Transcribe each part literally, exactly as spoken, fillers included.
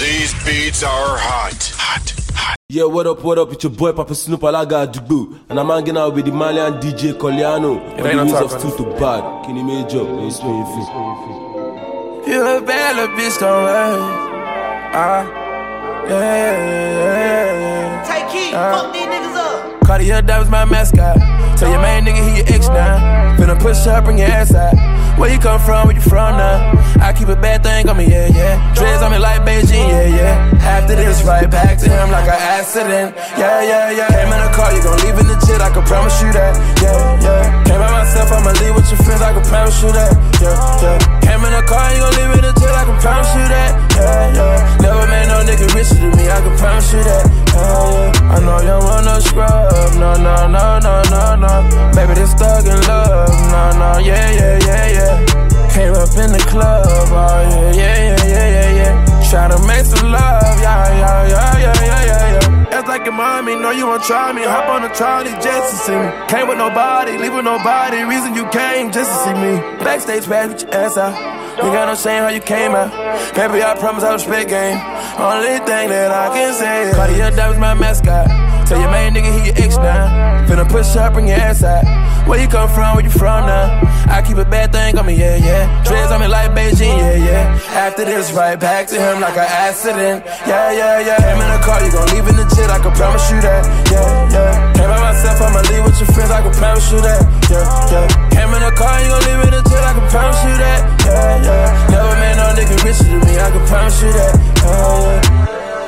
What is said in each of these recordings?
These beats are hot. Hot. Hot. Yeah, what up, what up? It's your boy Papa Snoop Alaga Dugbo. And I'm hanging out with the Malian D J Coliano. On the news of Too To Bad. Kenny Major. It's me. You a bad little bitch, don't worry. Ah, yeah, yeah, yeah. Take heat, uh, fuck these niggas up. Cartier, that was my mascot. Tell your main nigga he your ex now. Finna push up, bring your ass out. Where you come from, where you from now? I keep a bad thing on me, yeah, yeah. Dreads on me like Beijing, yeah, yeah. After this, right back to him like an accident. Yeah, yeah, yeah. Came in the car, you gon' leave in the jet, I can promise you that. Yeah, yeah. Came by myself, I'ma leave with your friends, I can promise you that. Yeah, yeah. Came in the car, you gon' leave in the jet, I can promise you that. Yeah, yeah. Never made no nigga richer than me, I can promise you that. Yeah, yeah. I know you don't want no scrub, no, no, no, no, no, no. Baby, this thug in love, no, no, yeah, yeah, yeah, yeah. Came up in the club, oh yeah, yeah, yeah, yeah, yeah, yeah. Tryna make some love, yeah, yeah, yeah, yeah, yeah, yeah, yeah. Act like your mommy, know you wanna try me. Hop on the trolley just to see me. Came with nobody, leave with nobody. Reason you came just to see me. Backstage pass with your ass out. You got no shame how you came out. Baby, I promise I respect game. Only thing that I can say is Cartier, that was my mascot. Tell your main nigga he your ex now. Finna push up, bring your ass out. Where you come from, where you from now? I keep a bad thing on me, yeah, yeah. Dreads on me like Beijing, yeah, yeah. After this, right back to him like an accident. Yeah, yeah, yeah. Came in the car, you gon' leave in the jet, I can promise you that. Yeah, yeah. Came by myself, I'ma leave with your friends, I can promise you that. Yeah, yeah. Came in the car, you gon' leave in the jet, I can promise you that. Yeah, yeah. Never made no nigga richer than me, I can promise you that. Yeah, yeah.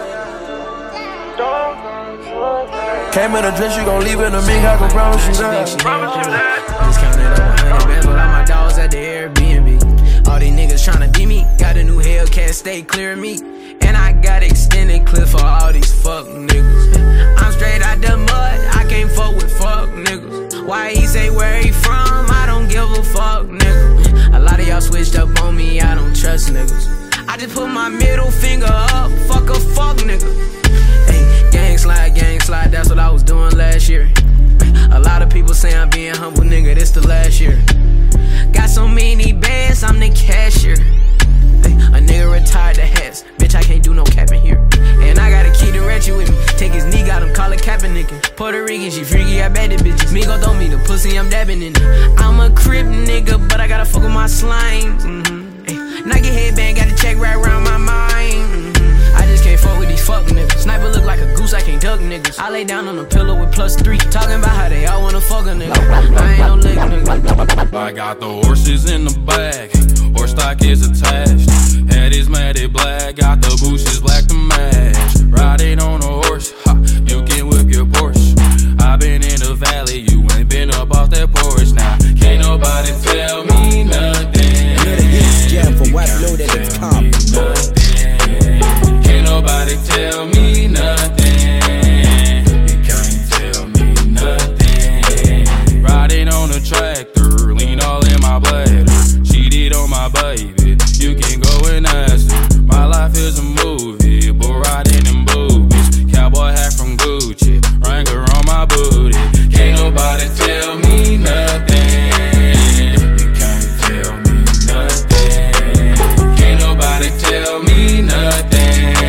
Came in a dress, you gon' leave in a mink, I can promise you that. Promise you that. Just counted up a hundred bands, but all my dogs at the Airbnb. All these niggas tryna beat me. Got a new Hellcat, stay clear of me. And I got extended clip for all these fuck niggas. I'm straight out the mud, I can't fuck with fuck niggas. Why he say where he from, I don't give a fuck nigga. A lot of y'all switched up on me, I don't trust niggas. I just put my middle finger up, fuck a fuck nigga. Gang slide, gang slide, that's what I was doing last year. A lot of people say I'm being humble, nigga, this the last year. Got so many bands, I'm the cashier. A nigga retired the hats, bitch, I can't do no capping here. And I got a key to ratchet with me, take his knee, got him, call it capping nigga. Puerto Rican, she freaky, I bet it bitches. Me gon' throw me the pussy, I'm dabbing in it. I'm a crip nigga, but I gotta fuck with my slimes. Mm-hmm. Nike headband, got a check right around my mind. Mm-hmm. I just can't fuck with these fuck niggas. Sniper look like a goose, I can't duck niggas. I lay down on a pillow with plus three, talking about how they all wanna fuck a nigga. I ain't no lick nigga. I got the horses in the bag, horse stock is attached. Head is matted black, got the bushes black to match. Riding on a horse, ha, you can whip your Porsche. I been in the valley, you ain't been up off that porch. Now, can't nobody tell me nothing. Yeah, from what load at the top. Can't nobody tell me nothing. You can't tell me nothing. Riding on a tractor, lean all in my bladder. Cheated on my baby, you can go and ask her. My life is a movie, but riding in boobies. Cowboy hat from Gucci, Wrangler on my booty. Can't nobody tell me nothing. You can't tell me nothing. Can't nobody tell me nothing.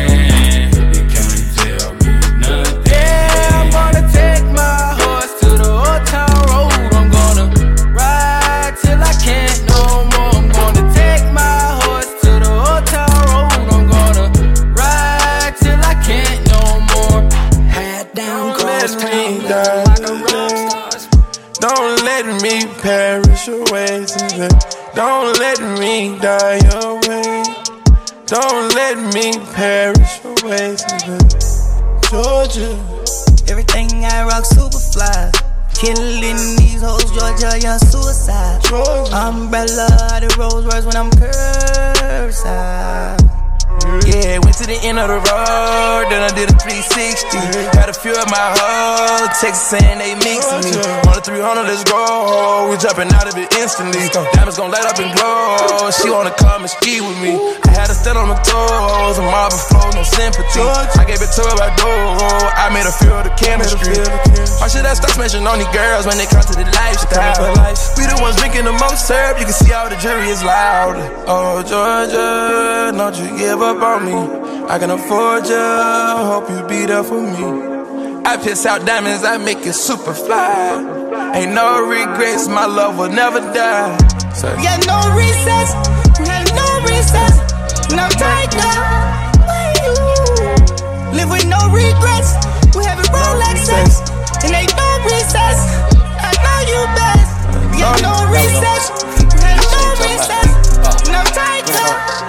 Don't let me perish away, baby. Don't let me die away. Don't let me perish away, baby. Georgia. Everything I rock super fly. Killing these hoes, Georgia, young suicide. Georgia. Umbrella, the Rolls Royce when I'm cursed. Yeah, went to the end of the road, then I did a three sixty. Had a few of my hoes, texts saying they mixing me. On the three hundred, let's go. We jumping out of it instantly. Diamonds gon' light up and glow. She wanna come and ski with me. I had to stand on my toes, a marble flow, no sympathy. I gave it to her by door. I made her feel the chemistry. Why should I start smashing on these girls when they come to the lifestyle? We the ones drinking the most syrup, you can see all the jury is loud. Oh, Georgia, don't you give up on me. I can afford you, hope you be there for me. I piss out diamonds, I make it super fly. Ain't no regrets, my love will never die. So, yeah, no recess, yeah, no recess, no tight now. Live with no regrets, we have a Rolexes, and ain't no recess. I know you best. Yeah, no recess, yeah, no recess, no tight now.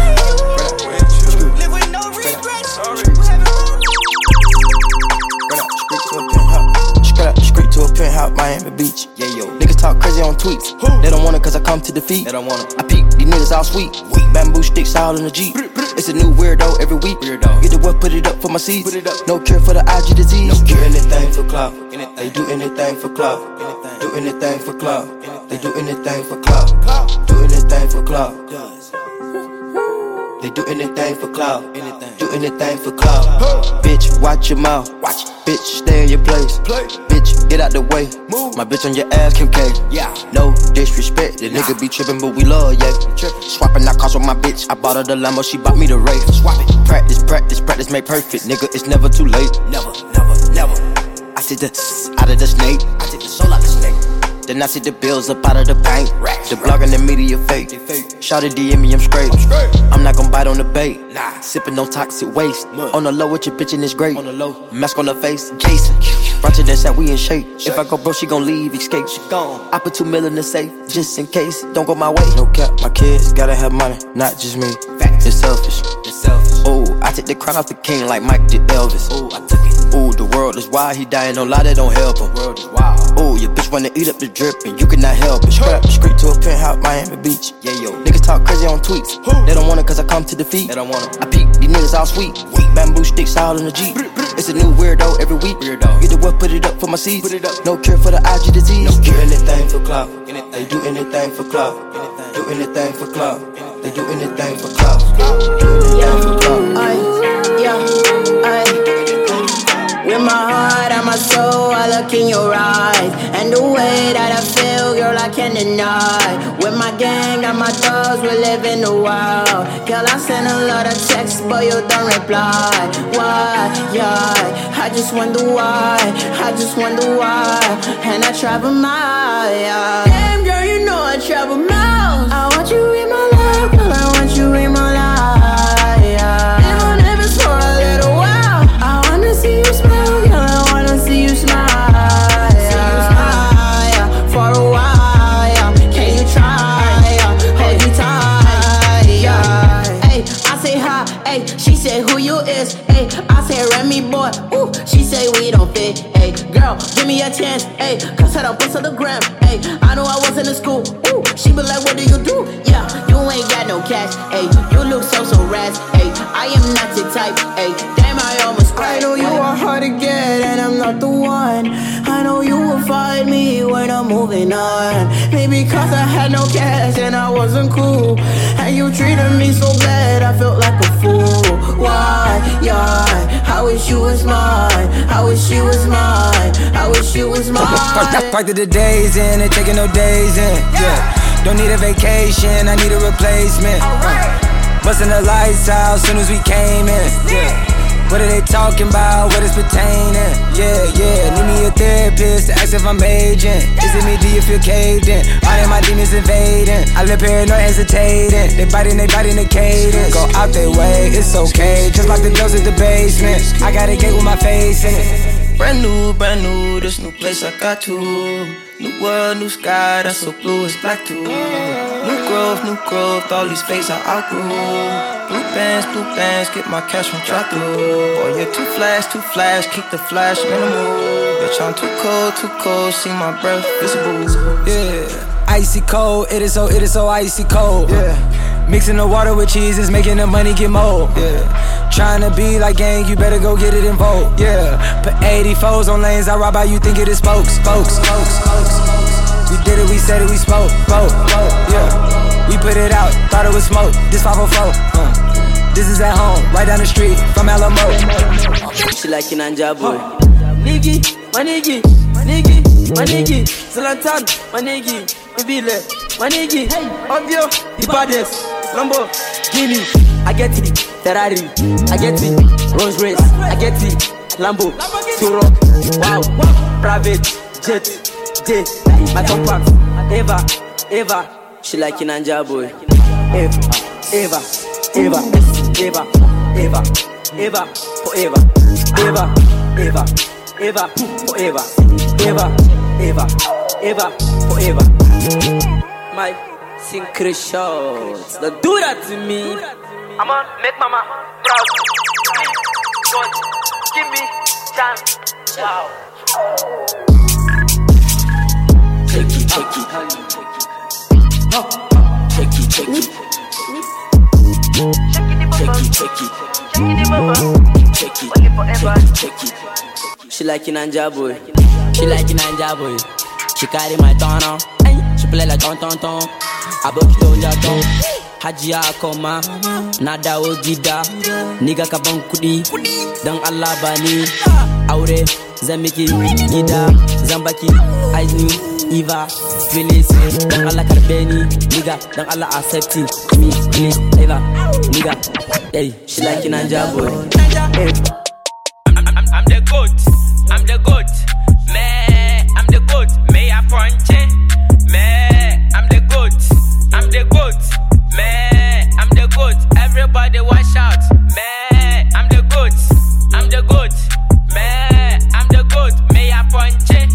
Live with no regrets, we have a Straight to a penthouse, Miami Beach. Yeah, yo. Niggas talk crazy on tweets. Who? They don't want it cause I come to defeat. They don't want it. I peep, these niggas all sweet. Weak. Bamboo sticks all in the Jeep. It's a new weirdo every week. Weirdo. Get the what, put it up for my seeds. Put it up. No cure for the I G disease. No cure. Do anything for clout. They do anything for clout. Do anything for clout. They do anything for clout. Do anything for clout. They do anything for clout. Do anything for clout. Bitch, watch your mouth. Watch. Bitch, stay in your place. Play. Bitch, get out the way. Move. My bitch on your ass, Kim K. Yeah. No disrespect. The nah. Nigga be trippin', but we love, yeah. Swappin' out cars with my bitch. I bought her the Lambo, she bought me the Wraith. Swap it. Practice, practice, practice, make perfect. Nigga, it's never too late. Never, never, never. I see the out of the snake. I take the soul out the snake. Then I see the bills up out of the bank. The blog and the media fake. Shawty D M me, I'm straight. I'm not gon' bite on the bait. Nah. Sippin' no toxic waste. On the low with your bitch and it's great. On the low. Mask on the face, Jason. Brunch that's how we in shape. If I go broke, she gon' leave, escape. She gone. I put two mil in the safe, just in case. Don't go my way. No cap, my kids gotta have money, not just me. Facts. It's selfish. It's selfish. Ooh, I take the crown off the king like Mike did Elvis. Ooh, I took it. Ooh, the world is wild, he dying, no lie, that don't help him. World is wild. Ooh, your bitch wanna eat up the drip and you cannot help it. Straight up the street to a penthouse, Miami Beach. Yeah, yo. Niggas talk crazy on tweets. Who? They don't want it cause I come to defeat. They don't want it. I peep, these niggas all sweet. Weak. Bamboo sticks all in the Jeep. It's a new weirdo every week. Weirdo. Get the what, put it up for my seeds. Put it up. No cure for the I G disease. No cure. Do anything for clout. They do anything for clout. Do anything for clout. They do anything for clout. Do anything for clout. Yeah, yeah, with my heart and my soul, I look in your eyes. And the way that I feel, girl, I can't deny. With my gang and my thugs, we live in the wild. Girl, I send a lot of texts, but you don't reply. Why? Yeah, I just wonder why. I just wonder why. And I travel miles. Yeah. Damn, girl, you know I travel miles. I want you in my life, girl, I want you in my life. Yeah. Even if it's for a little while, I wanna see you smile. See you smile, yeah. See you smile, yeah. For a while, yeah. Can you try, yeah. Hold you tight, yeah. Hey, I say hi, hey. She said who you is, hey. I say Remy boy, ooh. She say we don't fit, hey. Girl, give me a chance, hey. Cause I don't post on the gram, hey. I know I wasn't in school, ooh. She be like, what do you do? Yeah, you ain't got no cash, hey. You look so so ras, hey. I am not the type, hey. Damn, I almost cried. I know you are hard to get, and I'm not the one. I know you will find me when I'm moving on. Maybe cause I had no cash and I wasn't cool, and you treated me so bad, I felt like a fool. Why, yeah, I wish you was mine. I wish you was mine. I wish you was mine. Fucked the days in and taking no days in. Yeah, don't need a vacation, I need a replacement. uh, Busting the lights out soon as we came in. Yeah. What are they talking about? What is pertaining? Yeah, yeah. Need me a therapist to ask if I'm aging. Is it me? Do you feel caved in? All of my demons invading. I live paranoid, hesitating. They biting, they biting the cadence. Go out their way, it's okay. Just like the doors at the basement. I got a gate with my face in it. Brand new, brand new, this new place I got to. New world, new sky, that's so blue, it's black too. New growth, new growth, all these phases I outgrew. Blue bands, blue bands, get my cash from drop through. Boy, you're too flash, too flash, keep the flash minimal. Bitch, I'm too cold, too cold, see my breath visible. Yeah, icy cold, it is so, it is so icy cold. Yeah, mixing the water with cheese is making the money get mold. Yeah, trying to be like gang, you better go get it in vogue. Yeah, put eighty-fours on lanes, I ride by, you think it is spokes, spokes, spokes, spokes. We did it, we said it, we spoke, spoke, spoke. Yeah, we put it out, thought it was smoke. This five oh four. Uh, this is at home, right down the street from Alamo. She like an Anja boy. Niggi, my niggi, niggi, my niggi, Zlatan, my niggi, Ibile, my niggi, Obvio, the baddest, Lambo, Guinea. I get it. Ferrari, I get it. Rolls Royce, I get it. Lambo, Turo, wow. Private jet, jet. My top packs, Eva, Eva. She like Nanja boy. Eva, Eva, Eva, Eva, Eva, Eva, forever. Eva, Eva, Eva, forever. Eva, Eva, Eva, forever. My synchro shots, don't do that to me. I'ma make mama proud. Please, God, give me chance. Wow. Take it, take it, take it, take it. Take it, take it. Take it, take it. She like Nanja boy. She like Nanja boy. She carry my tono. She play like ton ton ton. I book to your tongue. Hajia koma. Nada ogida. Nigga kabon kudi. Dan Allah bani. Aure. Zamiki. Gida. Zambaki. I knew. Eva, Phyllis, dan Allah karbeni, nigga, dan Allah accepting me, please, Eva, nigga, hey, she like Nanja boy. Hey. I'm, I'm, I'm the goat, I'm the goat, man, I'm the goat, may I punch it, man, I'm the goat, I'm the goat, man, I'm the goat, everybody watch out, man, I'm the goat, I'm the goat, man, I'm the goat, may I punch it.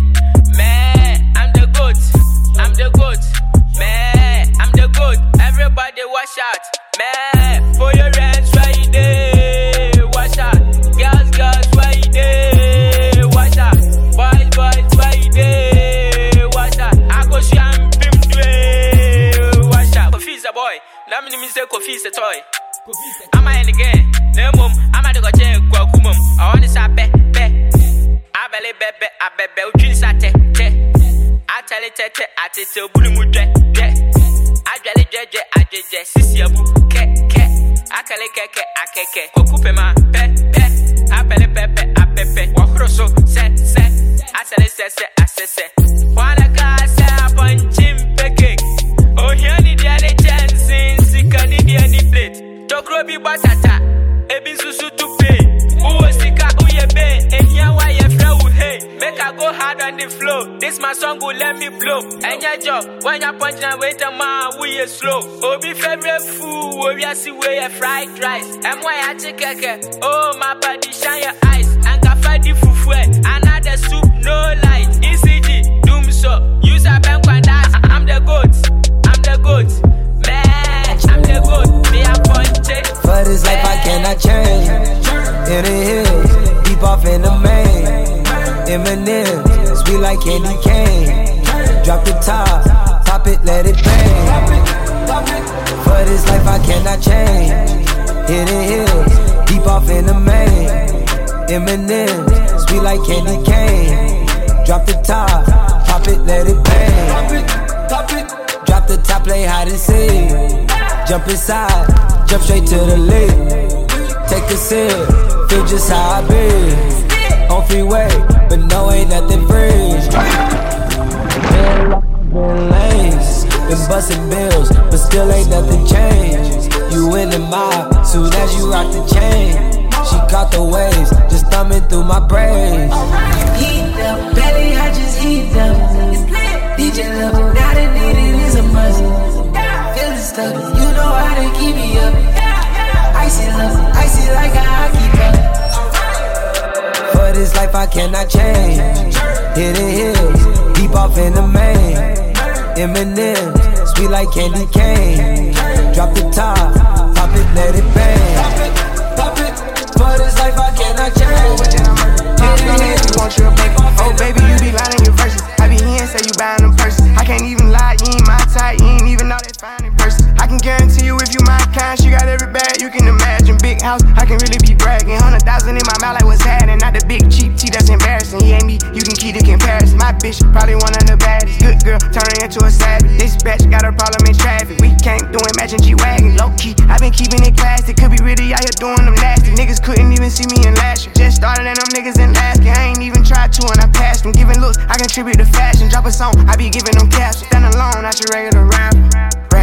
I'm the goat, man, I'm the goat, everybody watch out, man, for your hands right there, watch out, girls, girls right there, watch out, boys, boys right there, watch out, I go sham pim dwe, watch out, Kofi's a boy, let me say Kofi's a toy, I'm a in again, no mum, I'm a go check Kwakumum, I want to say be, be, I belly bebe, I bebe, uchi sate, te. I tell it, I tell it, Bully Mudre, I tell it, I tell it, Sissy Abu, ke, ke, I tell it, ke, I ke, Kokupe ma, pe, pe, I pele pepe, I pepe, Wakroso, se, se, I tell it, se, se, I se, se, Wanna gas, I punch him, peke, oh, here need the chance, in Sika, need the plate, Tokrobi Batata, Ebi Susu to pay, Uwe Sika, Uye Bay, and here why you flow, hey. Make I go hard on the flow. This my song will let me blow. And your job, when you punch and wait a man, we is slow. Oh, be favorite food, oh, we see where you fried rice. And why I take a oh, my body shine your eyes. And can fight the fufu, another soup, no light. E C G, doom so. Use a bank and dance. I'm the goat, I'm the goat. Man, I'm the goat. Me a punch it. For this life, I cannot change. In the hills, deep off in the main. M and M's, sweet like candy cane. Drop the top, pop it, let it bang. For this life I cannot change. Hidden hills, deep off in the main. M and M's, sweet like candy cane. Drop the top, pop it, let it bang. Drop the top, play hide and seek. Jump inside, jump straight to the lake. Take a sip, feel just how I be. On freeway, but no, ain't nothing free. Been locked, been lanes, been busting bills, but still ain't nothing changed. You in the mob, soon as you rock the chain. She caught the waves, just thumbing through my braids. Heat up, belly, I just heat up. D J level, now the need it is a must. Feeling stuck, you know how to keep me up. Icy love, icy like a hockey puck. For this life I cannot change. Hidden hills, deep off in the main. M and M's, sweet like candy cane. Drop the top, pop it, let it bang. Pop it, pop it. For this life I cannot change. Hidden hills, you want your bank. Oh baby, you be lying in your verses. I be here and say you buying them purses. I can't even lie, you ain't my type. You ain't even know they fine in person. I can guarantee you if you my kind, she got every bag you can imagine. Big house, I can really be bragging. Hundred thousand in my mouth like what's happening. Not the big cheap tea that's embarrassing. He ain't me, you can keep the comparison. My bitch probably one of the baddest. Good girl, turning into a savage. This bitch got a problem in traffic. We can't do imagine G-Wagon. Low key, I been keeping it classy. Could be really out here doing them nasty. Niggas couldn't even see me in last year. Just started and them niggas in last year. I ain't even tried to and I passed them. Giving looks, I contribute to fashion. Drop a song, I be giving them caps. Stand alone, not your regular rapper. Brand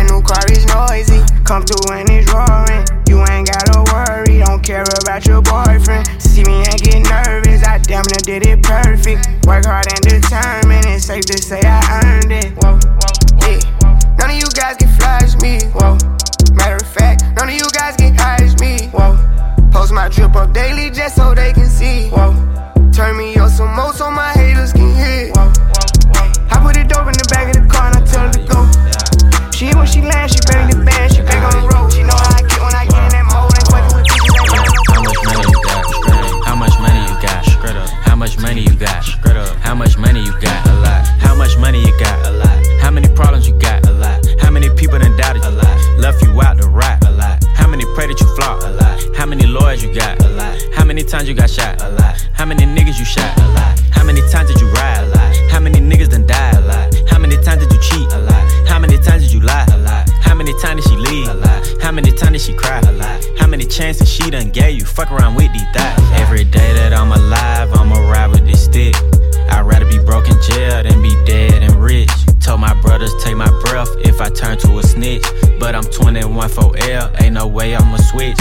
Brand new car is noisy. Come through and it's roaring. You ain't gotta worry, don't care about your boyfriend. See me and get nervous, I damn near did it perfect. Work hard and determined, it's safe to say I earned it. Whoa, yeah. None of you guys can flash me. Whoa. Matter of fact, none of you guys can hide me. Whoa. Post my drip up daily just so they can see. Whoa. Turn me up some more so my haters can hear. Whoa. I put it dope in the back of the car and I tell her to go. She when she land, she bang the band, she back on the road. She know how I get when I get in that mode. Ain't fucking with bitches. How much money you got? Straight up. How much money you got? Straight up. How much money you got? A lot. How much money you got? A lot. How many problems you got? A lot. How many people done doubted you? A lot. Left you out to rot? A lot. How many pray that you flop? A lot. How many lawyers you got? A lot. How many times you got shot? A lot. How many niggas you shot? A lot. How many times did you ride? A lot. How many niggas done died? A lot. How many times did you cheat? A lot. How many times did you lie? A lot. How many times did she leave? A lot. How many times did she cry? A lot. How many chances she done gave you? Fuck around with these thighs. Every day that I'm alive, I'ma ride with this stick. I'd rather be broke in jail than be dead and rich. Told my brothers take my breath if I turn to a snitch. But I'm twenty-one for L, ain't no way I'ma switch.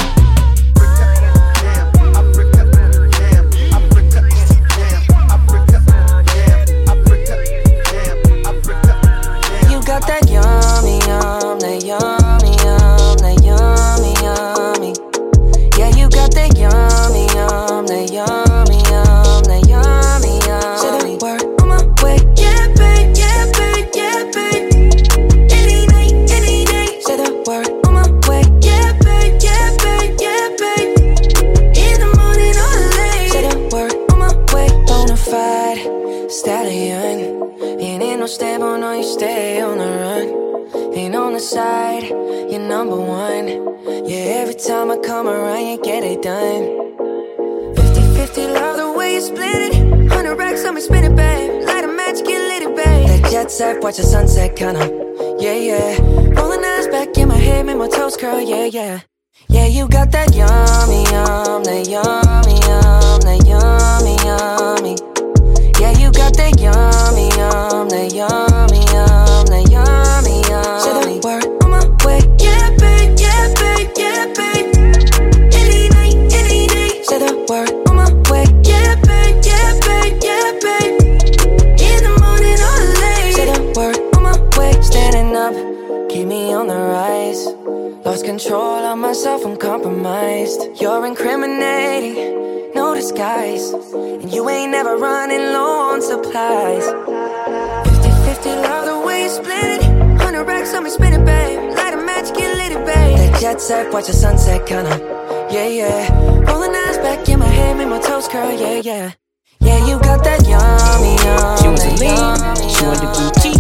You got that yummy, yum, that yummy, yum, that yummy, yummy. Yeah, you got that yummy, yum, that yummy, yum, that yummy, yummy. Say the word on my way, yeah, babe, yeah, babe, yeah, babe. Any night, any day. Say the word on my way, yeah, babe, yeah, babe, yeah, babe. In the morning or late. Say the word on my way. Bonafide stallion. Ain't in no stable, no, you stay on the run. Ain't on the side, you're number one. Yeah, every time I come around, you get it done. Fifty-fifty, love the way you split it. Hundred racks on me, spin it, babe. Light a match, get lit it, babe. That jet set, watch the sunset, kinda. Yeah, yeah. Rolling eyes back in my head, make my toes curl, yeah, yeah. Yeah, you got that yummy, yum, that yummy, yum, that yummy, yummy. Yeah, you got that yummy, yum, that yummy, yum, that yummy, yummy. Say the word on my way, yeah, babe, yeah, babe, yeah, babe. Any night, any day. Say the word on my way, yeah, babe, yeah, babe, yeah, babe. In the morning or late. Say the word on my way. Standing up, keep me on the rise. Lost control of myself, I'm compromised. You're incriminating, no disguise. And you ain't never running low on supplies. Fifty-fifty, love the way you split it. Hundred racks on me, spin it, babe. Light a match, get lit it, babe. That jet set, watch the sunset, kinda. Yeah, yeah. Rolling eyes back in my head, make my toes curl, yeah, yeah. Yeah, you got that yummy, yum. She was a lean, she want the Gucci.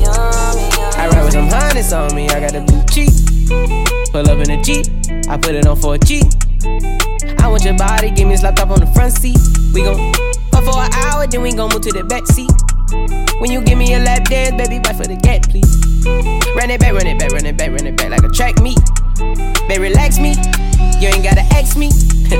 I ride with some harness on me, I got the blue cheek. Pull up in a Jeep, I put it on for a G. I want your body, give me slapped up on the front seat. We gon' fuck for an hour, then we gon' move to the back seat. When you give me a lap dance, baby, right for the gap, please. Run it back, run it back, run it back, run it back like a track meet. Baby, relax me, you ain't gotta ask me.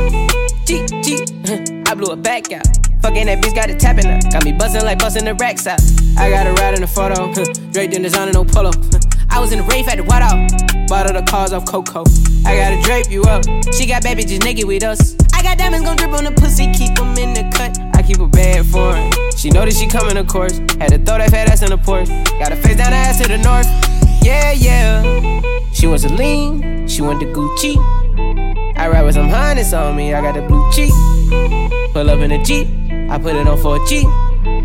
G, G, I blew it back out. Fucking that bitch got it tapping up. Got me buzzing like busting the racks out. I got a ride in the photo, Drake in designer, no polo. I was in the rave at the White Out. Bought all the cars off Coco. I gotta drape you up. She got bad bitches naked with us. I got diamonds gon' drip on the pussy, keep them in the cut. I keep a bad for her. She know that she coming, of course. Had to throw that fat ass in the porch. Got her face down, her ass to the north. Yeah, yeah. She wants a lean, she want the Gucci. I ride with some harness on me, I got the blue cheek. Pull up in a Jeep, I put it on for a G.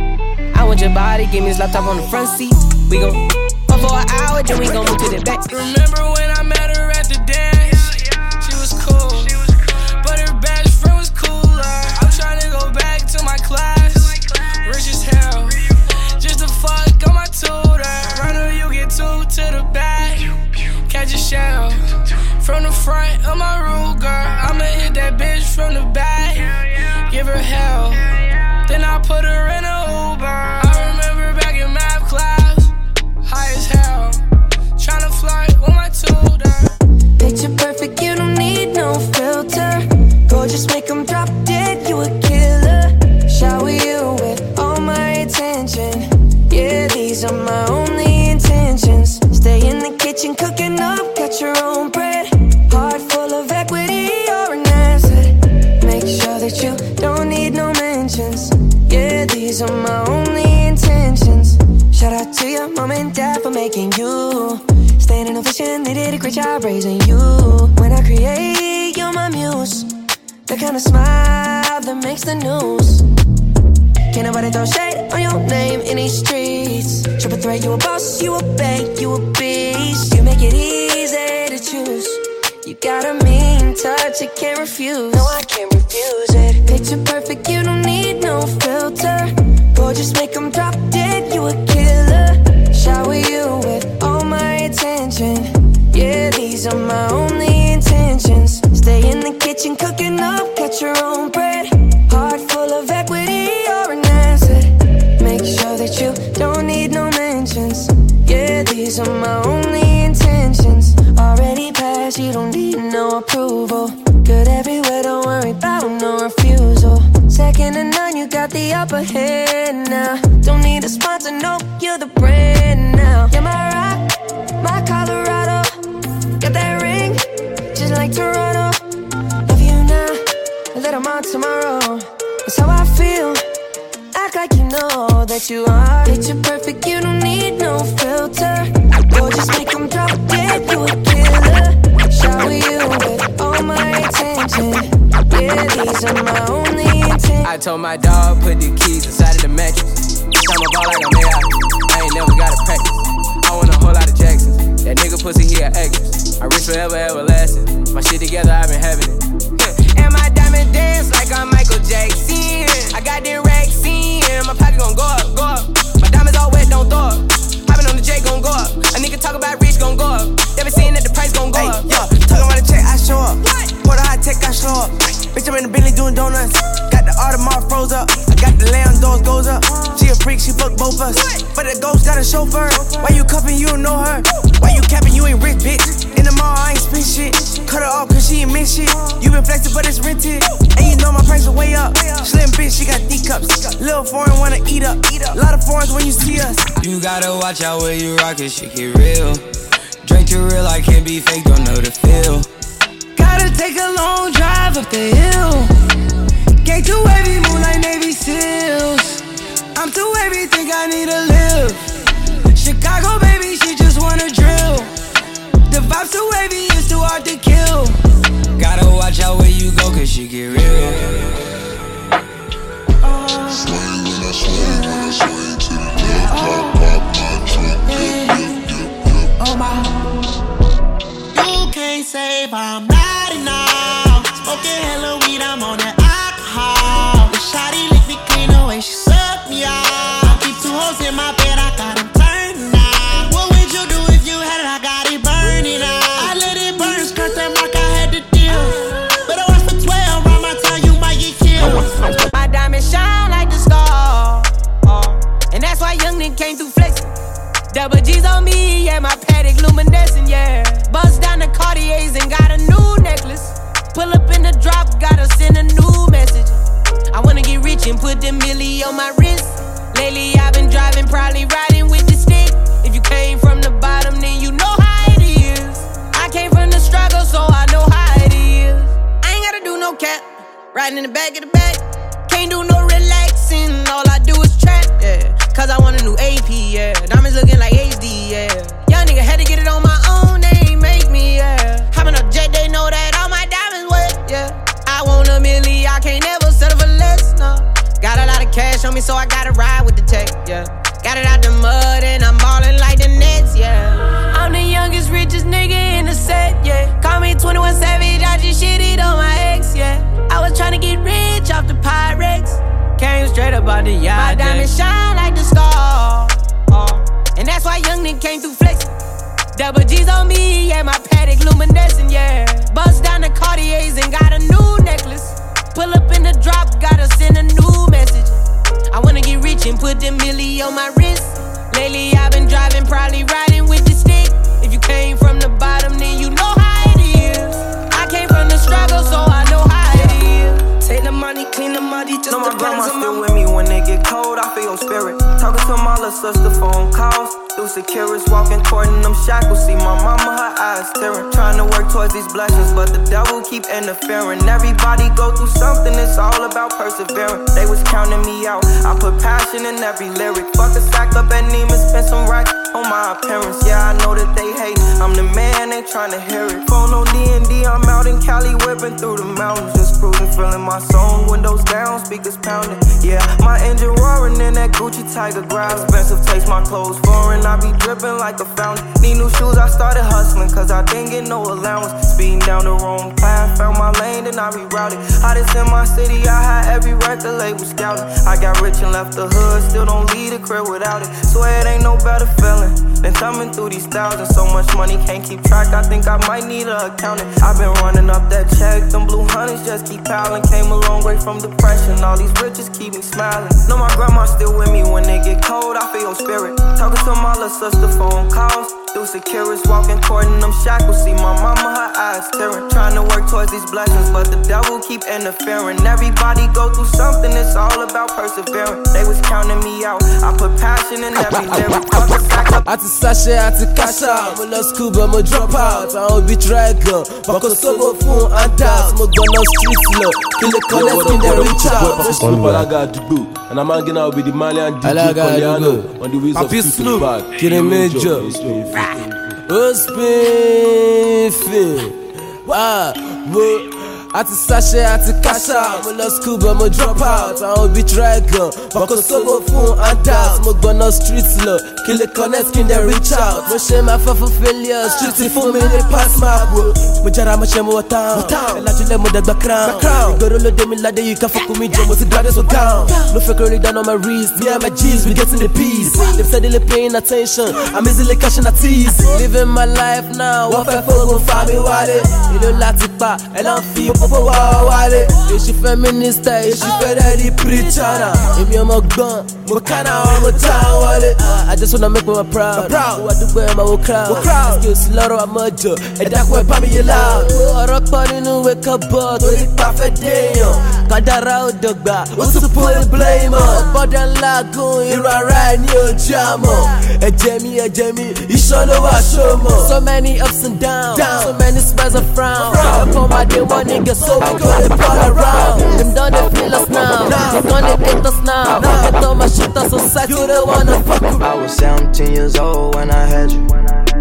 I want your body, give me this laptop on the front seat. We gon' fuck for an hour, then we gon' move to the back. Remember when I met her at the dance? She was cool, but her best friend was cooler. I'm tryna go back to my class, rich as hell, just to fuck on my tutor. Runner, you get two to the back, catch a shell from the front of my Ruger. I'ma hit that bitch from the back, give her hell, then I put her in a Uber. I remember back in math class, high as hell, tryna flirt with my tutor. Picture perfect, you don't need no filter. Gorgeous, make them drop dead, you a killer. Shower you with all my attention. Yeah, these are my only intentions. Stay in the kitchen cooking up praising you. When I create, you're my muse. The kind of smile that makes the news. Can't nobody throw shade on your name in these streets. Triple threat, you a boss, you a bank, you a beast. You make it easy to choose. You got a mean touch, you can't refuse. No, I can't refuse it. Picture perfect, you don't need no filter. Gorgeous, make them drop dead, you a killer. Shower you with all my attention. Yeah, these are my only intentions. Stay in the kitchen, cooking up, catch your own bread. Heart full of equity, you're an asset. Make sure that you don't need no mentions. Yeah, these are my only intentions. Already passed, you don't need no approval. Good everywhere, don't worry about no refusal. Second to none, you got the upper hand now. Don't need a sponsor, no, you're the brand now. You're my rock, my Colorado. Got that ring, just like Toronto. Love you now, a little more tomorrow. That's how I feel. Act like you know that you are. Picture perfect, you don't need no filter. Or just make them drop dead, you a killer. Shower you with all my attention. Yeah, these are my only intentions. I told my dog, put the keys inside of the mattress. Time a ball like I'm there. I ain't never got a practice. I want a whole lot of Jacksons. That nigga pussy, he an actress. I rich forever, everlasting. My shit together, I've been having it. And my diamond dance like I'm Michael Jackson. I got them racks in. My pocket gon' go up, go up. My diamonds all wet, don't throw up. Hopping on the J gon' go up. A nigga talk about rich gon' go up. Never seen that the price gon' go up. Yo, talking about the check, I show up. Pour the hot tech, I show up. Bitch, I'm in the Bentley doing donuts. Got the Audemars froze up. I got the lamb doors goes up. She a freak, she fuck both us. But the ghost got a chauffeur. Why you cuffing, you don't know her? Why you capping, you ain't rich, bitch? In the mall, I ain't spend shit. Cut her off cause she ain't miss shit. You been flexing, but it's rented. And you know my price is way up. Slim bitch, she got D cups. Little foreign wanna eat up. A lot of foreigns when you see us. You gotta watch out where you rock it, shit get real. Drink it real, I can't be fake, don't know the feel. Gotta take a long drive up the hill. Gate too wavy, move like Navy SEALs. I'm too wavy, think I need to live. Chicago, baby, she just wanna drill. The vibes too wavy, it's too hard to kill. Gotta watch out where you go, cause she get real. Swing when I swing, when I swing to the left, pop, pop my trunk, yep, yep, yep, yep. Oh my. You can't save, I'm not enough. Smoking hella weed, I'm on that alcohol. The shawty lick me clean the way she sucked me off. I keep two hoes in my bed, I got them turned now. What would you do if you had it? I got it burning out. I let it burn, scratch that mark, I had to deal. But I watch for twelve, around my time you might get killed. My diamonds shine like the star. Oh. And that's why young nigga came through flexing. Double G's on me, yeah, my paddock luminescent, yeah. Bust down the Cartiers and got a new necklace. Pull up in the drop, gotta send a new message. I wanna get rich and put the milli on my wrist. Lately I've been driving, probably riding with the stick. If you came from the bottom, then you know how it is. I came from the struggle, so I know how it is. I ain't gotta do no cap, riding in the back of the back. Can't do no relaxing, all I do is trap, yeah. Cause I want a new A P, yeah. Diamonds looking like H D, yeah. Young nigga had to get it on my own, they ain't make me, yeah. Hopping up jet, they know that all my diamonds wet, yeah. I want a milli, I can't never settle for less, no. Got a lot of cash on me, so I gotta ride with the tech, yeah. Got it out the mud and I'm ballin' like the Nets, yeah. I'm the youngest, richest nigga in the set, yeah. Call me twenty-one Savage, I just shitted on my ex, yeah. I was tryna get rich off the Pyrex. Came straight up out the yard. My diamonds shine like the star. Oh. And that's why young nigga came through flexing. Double G's on me, yeah, my paddock luminescent, yeah. Bust down the Cartiers and got a new necklace. Pull up in the drop, gotta send a new message. I wanna get rich and put the milli on my wrist. Lately I've been driving, probably riding with the stick. If you came from the bottom, then you know how it is. I came from the struggle, so I know how it is. Take the money, clean the money, just no, my grandma still with me when they get cold. I feel your spirit. Talking to my little sister, phone calls. through security, walking toward them shackles. See my mama, her eyes tearing, trying to work towards these blessings, but the devil keep interfering. Everybody go through something, it's all about persevering. They was counting me out, I put passion in every lyric. Fuck a sack up at Neiman, spend some racks on my appearance. Yeah, I know that they hate, I'm the man, they trying to hear it. Phone on D and D, I'm out in Cali, whipping through the mountains, just cruising, feeling my song. Windows down, speakers pounding. Yeah, my engine roaring in that Gucci Tiger grab. Expensive taste, my clothes foreign, I be dripping like a fountain. Need new shoes, I started hustling, cause I didn't get no allowance. Speeding down the wrong path, found my lane, then I rerouted. Hottest in my city, I had every record label scouting. I got rich and left the hood, still don't leave the crib without it. Swear it ain't no better feeling than thumbing through these thousands. So much money, can't keep track, I think I might need an accountant. I've been running up that check, them blue hundreds just keep piling. Came a long way from depression, all these riches keep me smiling. Know my grandma still with me when it get cold, I feel your spirit. Talking to my little sister, phone calls through security, walking toward them shackles. See my mama, her eyes tearing, trying to work towards these blessings, but the devil keep interfering. Everybody go through something, it's all about persevering. They was counting me out, I put passion in every lyric. Fuck a sack up. I to sachet, I to cash out. I'm love school, but I'm drop out. I don't be dragon, but cause so go phone and dance. I'm gonna street slow, kill the connect, kill the reach out. And I'm hanging out with the Malian D J Coliano on the ways of Snoop Dogg. Kill a major. Oh, spiffy. Wow, I to sachet, I to cash out. I'm love school, but I'm drop out. I don't be dragon, but cause so go phone and dance. I'm gonna street slow, kill the connect, kill the reach out. No shame, I fall for failure. Street for me, they pass my bro. Mujara, my shame, what town. And I just let me the crown. Go to the demi lade, you can fuck with me, Joe. What's the goddess of down? No fake really down on my wrist. Me and my G's, we getting the peace. Them steadily paying attention. I'm easily catching a tease. Living my life now. What if I go find me wallet? You know, Latipa, and I'm feel. Is she feminist? Is she very preacher? If you're my gun, what kind of a town wallet? I just wanna make me proud. What do we have a crowd? Skills, Loro, I'm a joke. And that's why I'm loud. I rock on in a wake up, but it's perfect day. Kadara Dogba, what's the point of blame? But the lagoon, you're right near Jamo. A Jamie, a Jamie, you should know what show more. So many ups and downs, so many smiles and frowns. I call my day one nigga. So we got it all around. Them done they feel us now. They gonna hate us now. Get all my shit on society. You don't wanna fuck with. I was seventeen years old when I had you.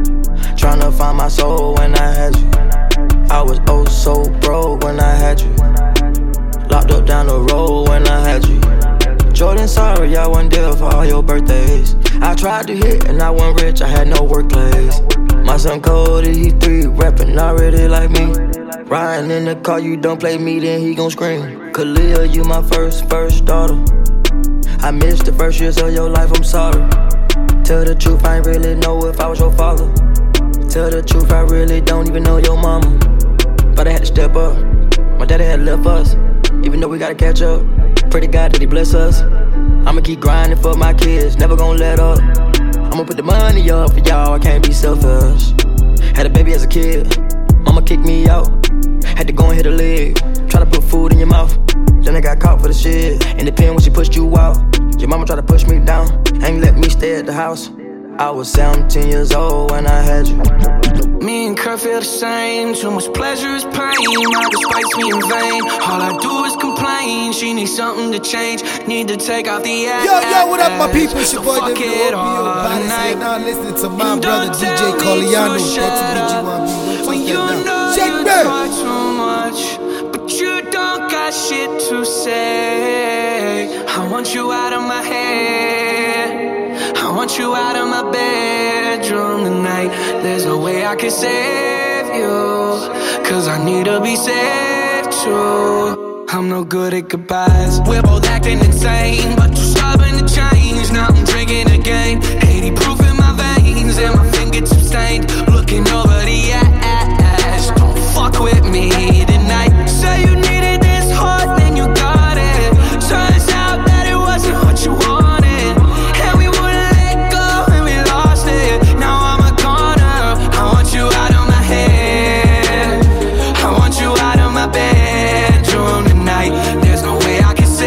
Tryna find my soul when I had you. I was oh so broke when I had you. Locked up down the road when I had you. Jordan, sorry I wasn't there for all your birthdays. I tried to hit and I wasn't rich, I had no workplace. My son Cody, he three, rapping already like me. Riding in the car, you don't play me, then he gon' scream. Khalil, you my first, first daughter. I missed the first years of your life, I'm sorry. Tell the truth, I ain't really know if I was your father. Tell the truth, I really don't even know your mama. But I had to step up, my daddy had left us. Even though we gotta catch up, pray to God that he bless us. I'ma keep grinding for my kids, never gonna let up. I'ma put the money up for y'all, I can't be selfish. Had a baby as a kid, mama kicked me out. Had to go and hit a leg, try to put food in your mouth. Then I got caught for the shit, in the pen when she pushed you out. Your mama tried to push me down, ain't let me stay at the house. I was seventeen years old when I had you. Me and Kurt feel the same. Too much pleasure is pain. My despites me in vain. All I do is complain. She needs something to change. Need to take out the ass. Yo, yo, what up, my people? It's your boy, David Opio. You're now listening to my brother, D J Coliano. When you know you talk too much, but you don't got shit to say. I want you out of my head. I want you out of my bedroom tonight. There's no way I can save you, cause I need to be saved too. I'm no good at goodbyes. We're both acting insane, but too stubborn to change. Now I'm drinking again, eighty proof in my veins, and my fingertips stained. Looking over the ass, don't fuck with me tonight. Say you needed this hard, then you got it. Turns out that it wasn't what you wanted.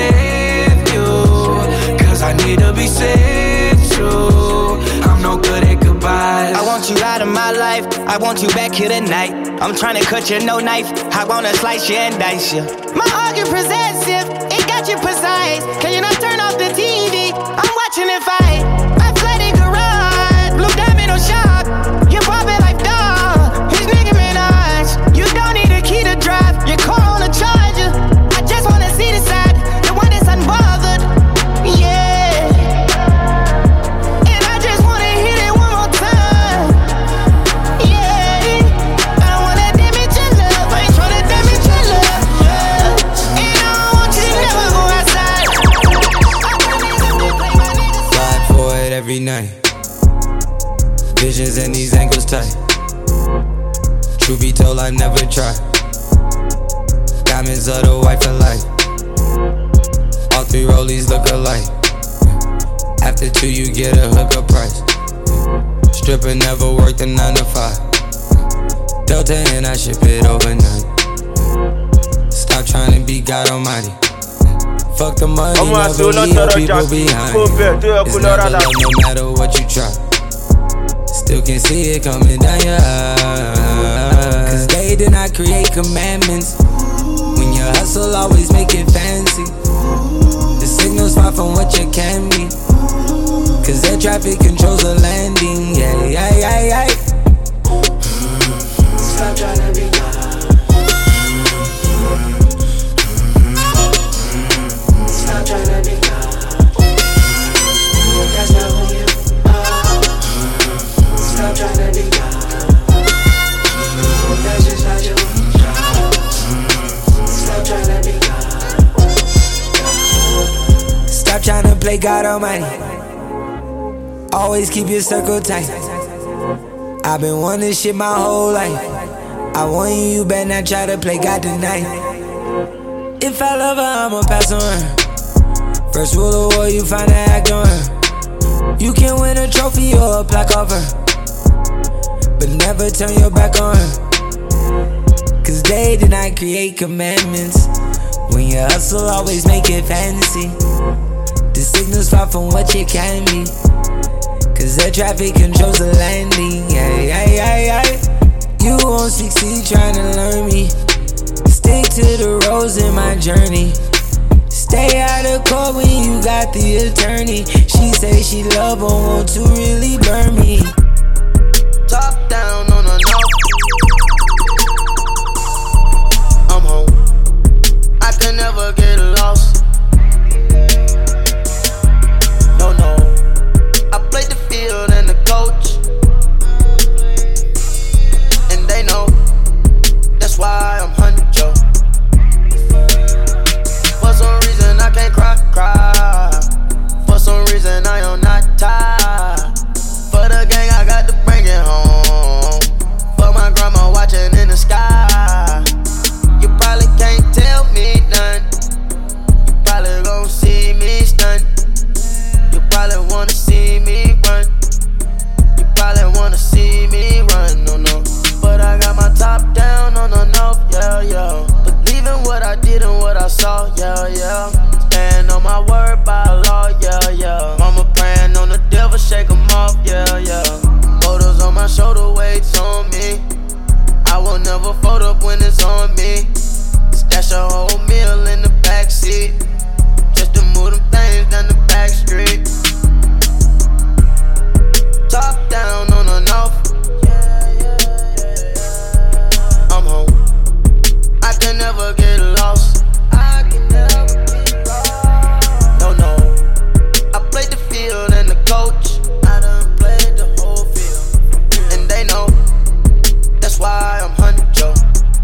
Be safe too. I'm no good at I want you back here tonight. I'm tryna cut you, no knife. I wanna slice you and dice you. My argument possessive, it got you precise. Can you not turn off the T V? I'm watching it fight. Athletic garage, blue diamond on shop. You pop it like dog. His nigga Minaj. You don't need a key to drive. Your car on a charger. I just wanna see the side, the one that's unbothered. Yeah. And I just wanna hit it one more time. Yeah. I don't wanna damage your love. I ain't tryna damage your love. Yeah. And I don't want you to never go outside. Ride for it every night. Visions and these ankles tight. Truth be told, I never try. Diamonds of the wife and life. All three rollies look alike. After two, you get a hookup price. Stripper never worked a nine to five. Delta and I ship it overnight. Stop trying to be God Almighty. Fuck the money, never leave people behind. It's never love no matter what you try. Still can see it coming down your eyes. Cause they did not create commandments. When you hustle, always make it fancy. The signal's far from what you can be. Cause air traffic controls the landing. Yeah, yeah, yeah, yeah. Stop trying to be God. Stop trying to be God. That's not who you are. Stop trying to be God. That's just not you. Stop trying to be God. Stop trying to play God Almighty. Always keep your circle tight. I've been wanting this shit my whole life. I want you, you better not try to play God tonight. If I love her, I'ma pass on her. First rule of war, you find to act on her. You can win a trophy or a plaque off her, but never turn your back on her. Cause they did not create commandments. When you hustle, always make it fancy. The signal's far from what you can be. Cause air traffic controls the landing. Yeah, yeah, yeah, yeah. You won't succeed trying to learn me. Stick to the roads in my journey. Stay out of court when you got the attorney. She say she love but want to really burn me. Top down on a no. I'm home. I can never get lost. No, no. I played the field and the coach, and they know. That's why I'm hundred Joe. For some reason I can't cry, cry. For some reason I am not tired. For the gang I got to bring it home. For my grandma watching in the sky. You probably can't tell me none. You probably gon' see me stunned. You probably wanna see me run. You probably wanna see me run, no, no. But I got my top down on the north, yeah, yeah. Believing what I did and what I saw, yeah, yeah. Stand on my word by law, yeah, yeah. Mama praying on the devil, shake him off, yeah, yeah. Photos on my shoulder, weights on me. I will never fold up when it's on me. Stash a whole meal in the backseat, just to move them things down the back street. Top down on the north. I'm home. I can never get lost. I can never get lost. No, no. I played the field and the coach. I done played the whole field, and they know. That's why I'm hundred Joe.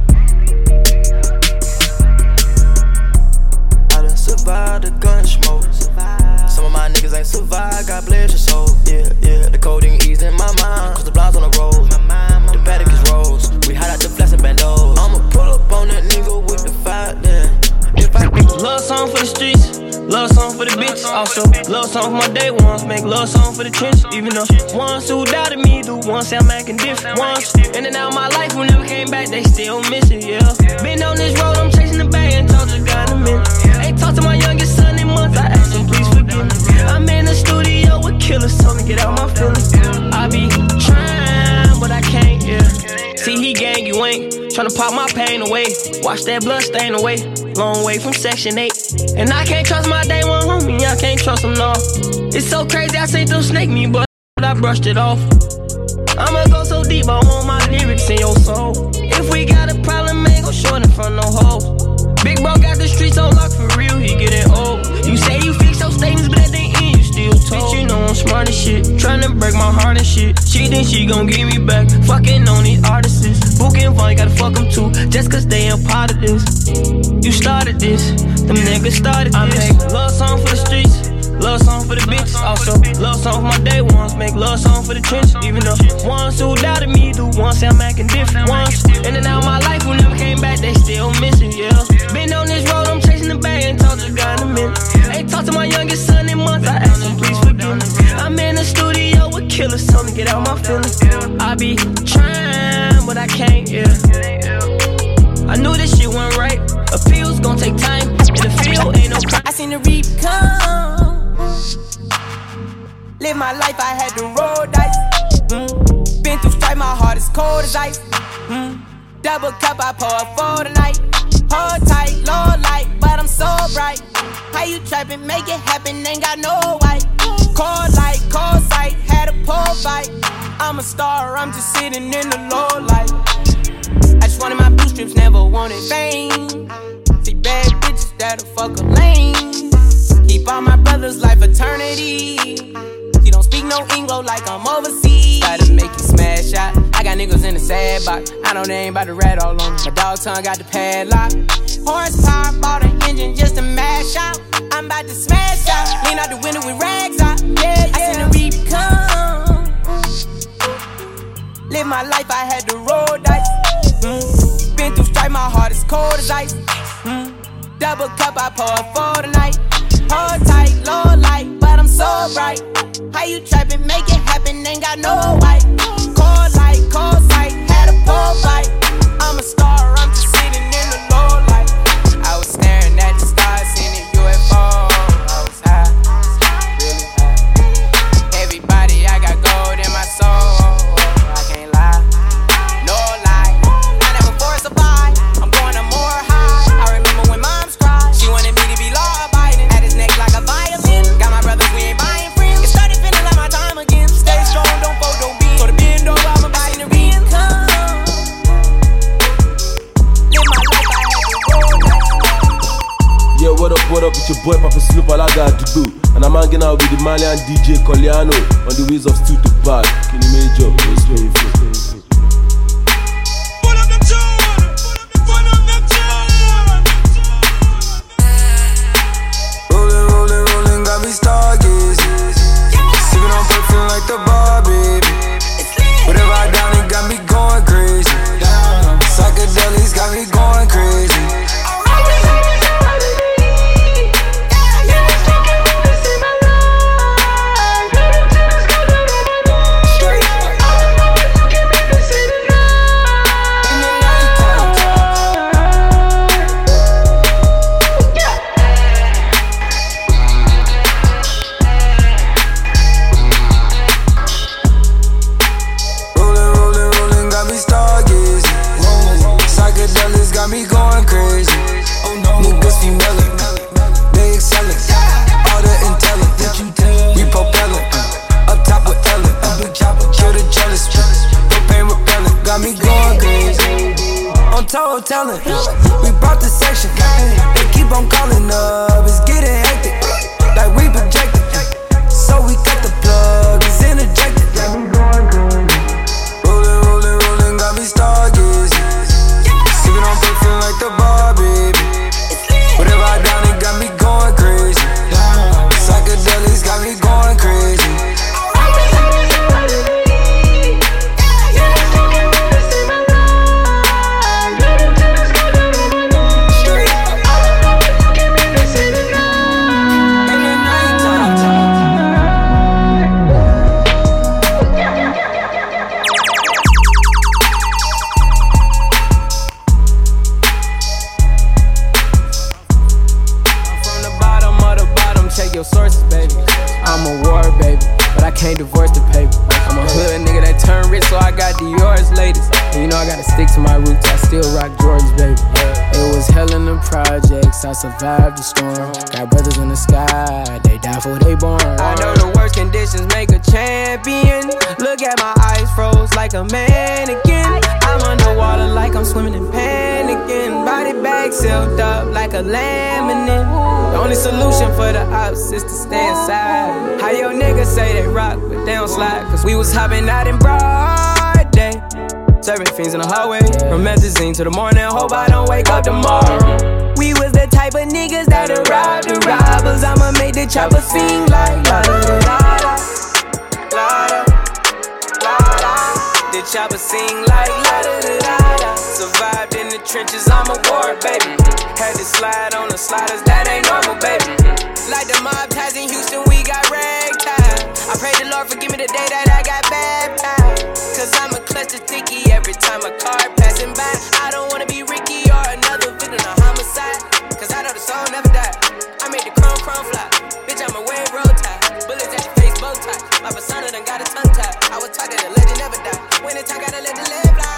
I done survived the gun smoke. Some of my niggas ain't survived, God bless your soul. Yeah, yeah, the codeine eased in my mind. Cause the blinds on the road, the paddock is rose. We hide out the flats and bandos. I'ma pull up on that nigga with the fire, then. If I love song for the streets, love song for the bitch. Also, love song for my day ones, make love song for the trench. Even though ones who doubted me, the ones say I'm acting different. Ones in and out of my life who never came back, they still miss it, yeah. Been on this road, I'm chasing the bag and talk to God in a minute. Ain't talk to my youngest son in months, I asked him please forgive me. I'm in the studio with killers, told me get out my feelings. I be trying, but I can't, yeah. Wash that blood stain away, long way from section eight. And I can't trust my day one homie, I can't trust him, no. It's so crazy, I seen them snake me, but I brushed it off. I'ma go so deep, I want my lyrics in your soul. If we got a problem, ain't gon' short in front no hoes. Big bro got the streets on lock for real, he getting old. You say you fix your statements, but at the end you still told. Bitch, you know I'm smart as shit, tryna break my heart and shit. She think she gon' give me back, fucking on these artists. Booking fun, you gotta fuck them too, just cause they ain't part of this. You started this, them niggas started this. I make love song for the streets, love song for the bitches, also love song for my day ones. Make love song for the trenches, even the ones who doubted me, the ones say I'm acting different ones. In and out my life who never came back, they still missing, yeah. Been on this road, I'm chasing the bag, ain't talked to God in a minute. Ain't talked to my youngest son in months, I asked him please forgive me. I'm in the studio with killers, tell me get out my feelings. I be trying, but I can't, yeah. I knew this shit wasn't right, appeals gon' take time, in the field ain't no crime. I seen the reap come. Live my life, I had to roll dice. Mm. Been through strife, my heart is cold as ice. Mm. Double cup, I pour for the night. Hold tight, low light, but I'm so bright. How you trappin', make it happen, ain't got no white. Cold light, cold sight, had a pole fight. I'm a star, I'm just sitting in the low light. I just wanted my blue strips, never wanted fame. See bad bitches that'll fuck a lane. Keep all my brothers' life eternity. She don't speak no English like I'm overseas. Gotta make you smash out. I got niggas in the sad box. I know they ain't about to rat all on me. My dog tongue got the padlock. Horsepower, bought an engine just to mash out. I'm about to smash out. Lean out the window with rags out. Yeah, yeah. I seen the reap come. Live my life, I had to roll dice. Mm. Been through strife, my heart is cold as ice. Mm. Double cup, I pour for the night. Hold tight, low light, but I'm so bright. How you trappin', make it happen, ain't got no white. Cold light, cold sight, had a pole fight. I'm a star, I'm just sitting in the low light. I was staring at the stars in the U F O. I was high, really high. Everybody, I got gold in my soul. I can't lie, no lie. I never forced a buy, I'm going to more high. I remember when moms cried, she wanted me to be law-abiding. At his neck like a vitamin. Got my brothers, we ain't buying friends. It started feeling like my time again. Stay strong, don't fold, don't bend. So the bend over, I'ma buy the real come. Live my life, I had to roll that. Yeah, what up, what up, it's your boy Papa Snoop Alaga Dubu. And I'm hanging out with the Malian D J Coliano on the wheels of Stu to Bad. Can you make job? Rolling, rolling, rolling, got me stargazing. Sipping on perfume like the bar, baby. Whatever I down, it got me going crazy. Psychedelics got me going crazy. Got me going crazy. Oh no, niggas female, they excellent. All the intelligence, we propelling. Up top with Ellen, kill the jealous. Propane repellent, got me going crazy. On toe telling, we brought the section. They keep on calling up, it's getting hectic. Like we projected, so we cut the plug, it's interjected. Got me going crazy. Rolling, rolling, rolling, got me stargazing. Sipping on perfume like the bar, baby. Whatever I down, it got me going crazy. Psychedelics got me going crazy. Your sources, baby. I'm a war, baby. but I can't divorce the paper. I'm a hood nigga that turned rich, so I got Dior's latest. And you know I gotta stick to my roots, I still rock Jordans, baby. It was hell in the projects, I survived the storm. Got brothers in the sky, they die for they born. I know the worst conditions make a champion. Look at my eyes froze like a mannequin. I'm underwater like I'm swimming in panicking. Body bag sealed up like a laminate. The only solution for the ops is to stay inside. How your niggas say they rock, but they don't slide. Cause we was hopping out in broad day, serving fiends in the hallway. From methazine to the morning, hope I don't wake up tomorrow. We was the type of niggas that rob the robbers. I'ma make the chopper sing like la da da da da la da. The chopper sing like la da da da. Survived in the trenches, I'm a war, baby. Had to slide on the sliders, that ain't normal, baby. Like the mob ties in Houston, we got ragtime. I pray the Lord forgive me the day that I got baptized. Cause I'm a clutch of sticky every time a car passing by. I don't wanna be Ricky or another victim of homicide. Cause I know the soul never die. I made the chrome chrome fly. Bitch, I'm a way road tie. Bullets at your face, bow tie. My persona done got a tongue tie. I was taught that a legend never die. When it's time, gotta let the live fly.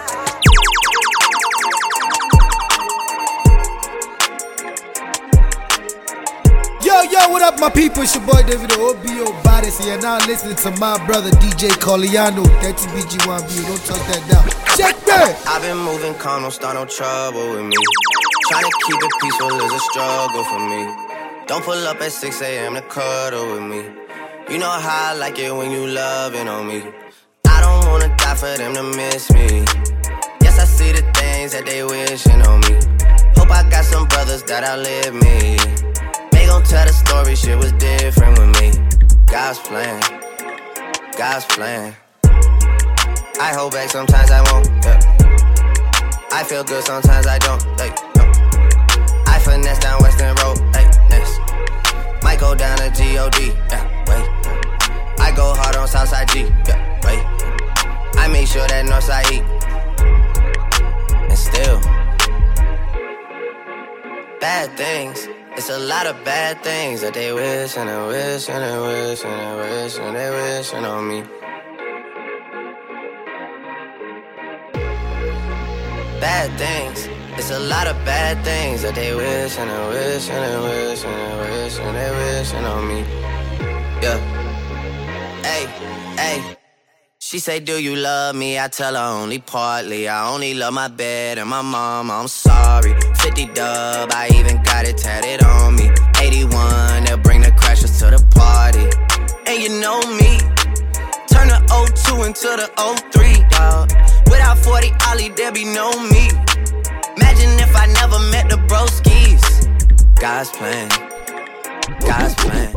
Yo, yo, what up, my people? It's your boy David O B O Bodies here. Now listening to my brother D J Coliano. thirty B G one B. Don't touch that down. Check that. I've been moving calm, don't start no trouble with me. Trying to keep it peaceful is a struggle for me. Don't pull up at six a.m. to cuddle with me. You know how I like it when you loving on me. I don't wanna die for them to miss me. Yes, I see the things that they wishing on me. Hope I got some brothers that outlive me. They gon' tell the story, shit was different with me. God's plan, God's plan. I hold back, sometimes I won't, yeah. I feel good, sometimes I don't, like, no. I finesse down Western Road, like, next. Might go down to G O D, yeah, wait. I go hard on Southside G, yeah, wait. I make sure that Northside E. And still, bad things. It's a lot of bad things that they wish and they wish and they wish and they wish and they wishing on me. Bad things. It's a lot of bad things that they wish and they wish and they wish and they wish and they wishing on me. Yeah. Hey, hey. She say, do you love me? I tell her only partly. I only love my bed and my mom, I'm sorry. fifty dub, I even got it tatted on me. eighty-one, they'll bring the crashers to the party. And you know me, turn the oh two into the oh three, dawg. Without forty Ollie, there be no me. Imagine if I never met the broskies. God's plan, God's plan.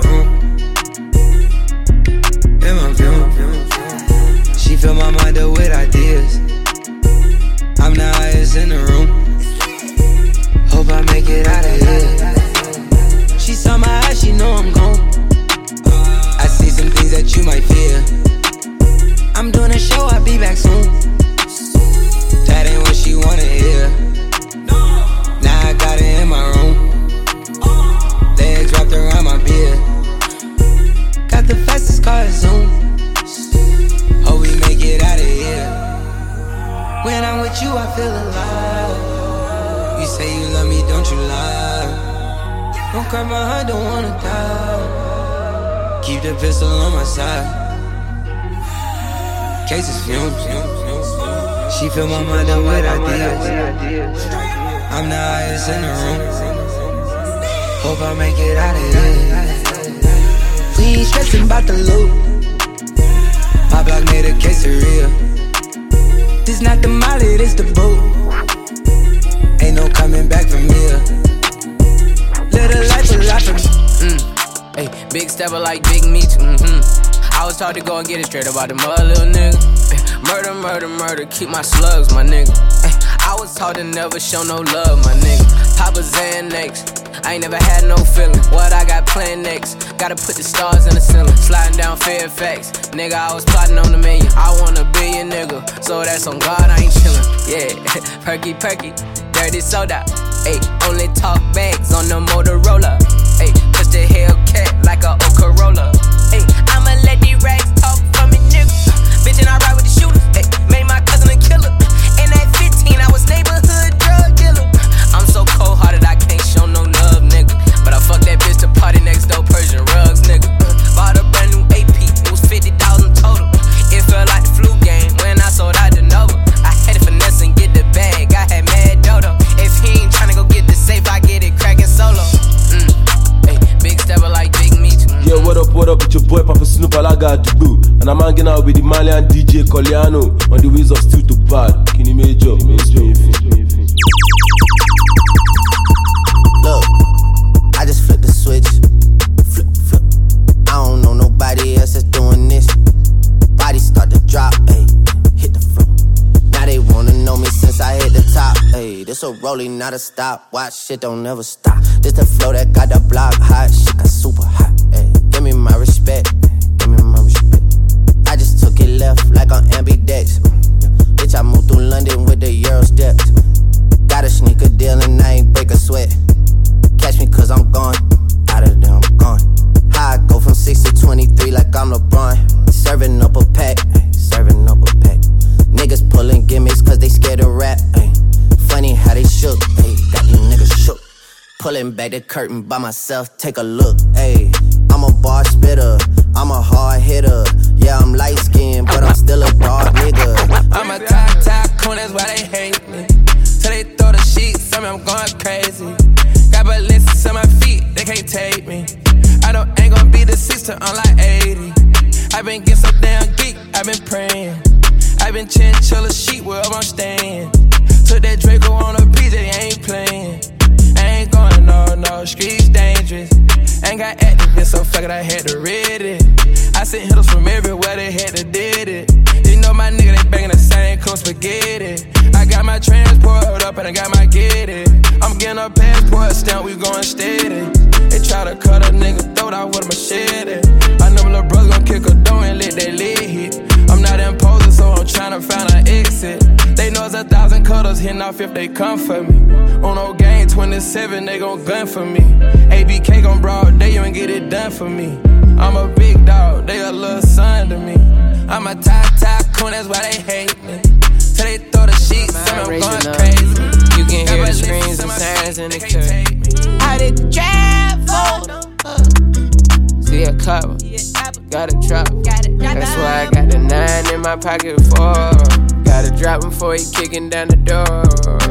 She fill my mind up with ideas. I'm the highest in the room. Hope I make it out of here. She saw my eyes, she know I'm gone. I see some things that you might fear. I'm doing a show, I'll be back soon. That ain't what she wanna hear. Now I got it in my room. Legs wrapped around my beard. Got the fastest car, Zoom. Hope we make it out of here. When I'm with you, I feel alive. You say you love me, don't you lie. Don't cry my heart, don't wanna die. Keep the pistol on my side. Cases fumes. She fill my mind up with ideas. I'm the highest in the room. Hope I make it out of here. We ain't stressing about the loot. My block made a quesadilla. This not the molly, this the boat. Ain't no coming back from here. Little life a lot for me. Mm. Hey, big stepper like Big Meat. Mm-hmm. I was taught to go and get it straight about the mother, little nigga. Ay, murder, murder, murder, keep my slugs, my nigga. Ay, I was taught to never show no love, my nigga. Papa Xanax, I ain't never had no feeling. What I got planned next? Gotta put the stars in the ceiling. Sliding down Fairfax, nigga, I was plotting on the million. I want a billion, nigga, so that's on God, I ain't chillin'. Yeah, perky, perky, dirty soda. Ayy, only talk bags on the Motorola. Ayy, push the Hellcat like a old Corolla. Ayy, I'm a And I'm hanging out with the Malian D J Coliano on the wheels of Still to Bad. Kenny Major, Look, I just flipped the switch. Flip, flip. I don't know nobody else that's doing this. Body start to drop, ayy, hit the floor. Now they wanna know me since I hit the top, ayy. This a rolling, not a stop. Watch, shit don't never stop. This the flow that got the block hot. Shit got super hot, ayy. Give me my respect, give me my respect. I just took it left like on ambidex. Bitch, I moved through London with the Euro steps. Got a sneaker deal and I ain't break a sweat. Catch me cause I'm gone, out of there I'm gone. How I go from six to twenty-three like I'm LeBron. Serving up a pack, ay, serving up a pack. Niggas pulling gimmicks cause they scared to rap, ay. Funny how they shook, ay, got these niggas shook. Pulling back the curtain by myself, take a look, ay. I'm a bar spitter, I'm a hard hitter. Yeah, I'm light skinned, but I'm still a dog nigga. I'm a top, top coon, that's why they hate me. So they throw the sheets on me, I'm going crazy. Got Balenciagas on my feet, they can't take me. I know ain't gon' be the sister, I'm like eighty. I been getting so damn geek, I been praying. I been chinchilla sheet wherever I'm staying. Took that Draco on a P J, ain't playing. I ain't going no, no, streets dangerous. Ain't got activists, so fuck it, I had to read it. I sent hitters from everywhere, they had to did it. You know my nigga, they banging the same close spaghetti. I got my transport up and I got my get it. I'm getting a passport stamp, we going steady. They try to cut a nigga throat out with a machete. I know my little brother gon' kick a door and let that lid hit. I'm not imposing, so I'm tryna find an exit. They know it's a thousand cutters hitting off if they come for me. On no game twenty-seven, they gon' gun for me. A B K gon' broad day, you ain't get it done for me. I'm a big dog, they a little son to me. I'm a top, top coon, that's why they hate me. So they throw the sheets, I'm going crazy. You can hear the screams and sirens in the car. I did the travel. See a couple, got a drop. That's why I got the nine in my pocket for. Gotta drop him before he kicking down the door.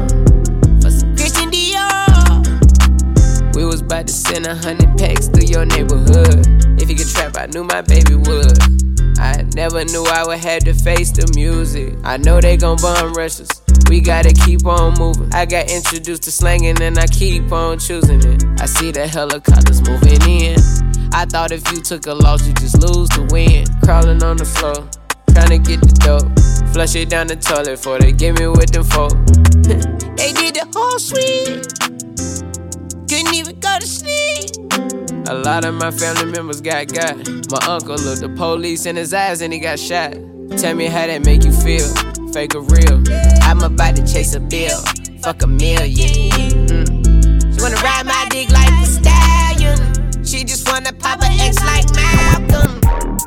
For some Christian Dior. We was about to send a hundred packs through your neighborhood. If he could trap, I knew my baby would. I never knew I would have to face the music. I know they gon' bum rush us. We gotta keep on moving. I got introduced to slanging and I keep on choosing it. I see the helicopters moving in. I thought if you took a loss, you just lose the win. Crawling on the floor, trying to get the dope. Flush it down the toilet before they get me with them folk. They did the whole suite. Couldn't even go to sleep. A lot of my family members got got. My uncle looked the police in his eyes and he got shot. Tell me how that make you feel, fake or real. I'm about to chase a bill, fuck a million. Mm. She wanna ride my dick like a stallion. She just wanna pop an X like Malcolm.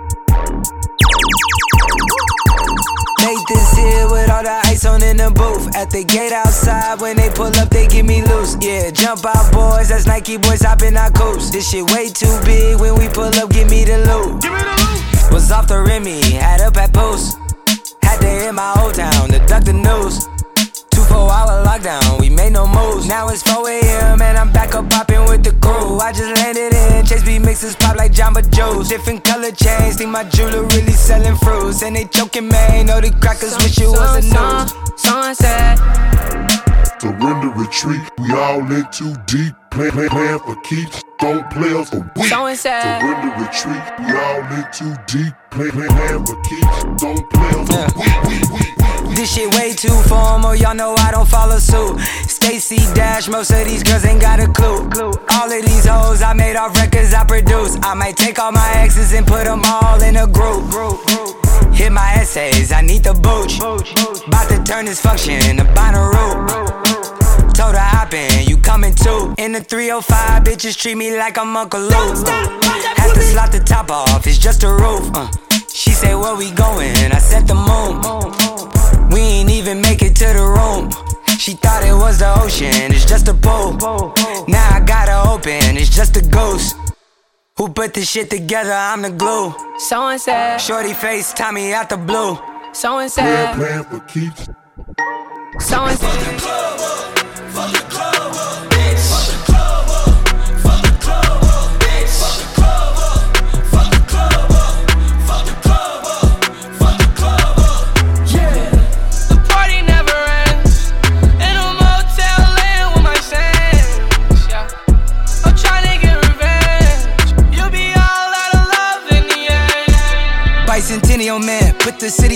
Make this here with all the ice on in the booth. At the gate outside, when they pull up, they get me loose. Yeah, jump out, boys. That's Nike boys hopping our coast. This shit way too big. When we pull up, give me the loot. Give me the loot. Was off the Remy, had up at post. Had to hit my old town to duck the news. Two four hour lockdown, we made no moves. Now it's four a.m. and I'm back up popping with the crew. I just landed in, Chase B mixes pop like Jamba Joe's. Different color chains, think my jeweler really selling fruits. And they joking, man, know the crackers wish it was a news. Sunset. Surrender, retreat, we all in too deep. Plan, plan, plan for keeps, don't play us a week. Surrender, retreat, we all in too deep. Plan, plan, plan for keeps, don't play us a week, week, week. This shit way too formal, y'all know I don't follow suit. Stacy Dash, most of these girls ain't got a clue. All of these hoes I made off records I produce. I might take all my exes and put them all in a group. Hit my essays, I need the booch. About to turn this function into Bonnaroo. Told her hop in, you coming too. In the three oh five, bitches treat me like I'm Uncle Luke. Have to slot the top off, it's just a roof. uh. She say where we going, I set the moon. We ain't even make it to the room. She thought it was the ocean, it's just a pool. Now I gotta open, it's just a ghost. Who put this shit together, I'm the glue. So and said. Shorty face, Tommy out the blue. So and said. Plan, plan for keeps. So and said. Fuck the club up, fuck the club up, bitch. Fuck the club up, fuck the club up, bitch. Fuck the club up, fuck the club up, fuck the club up.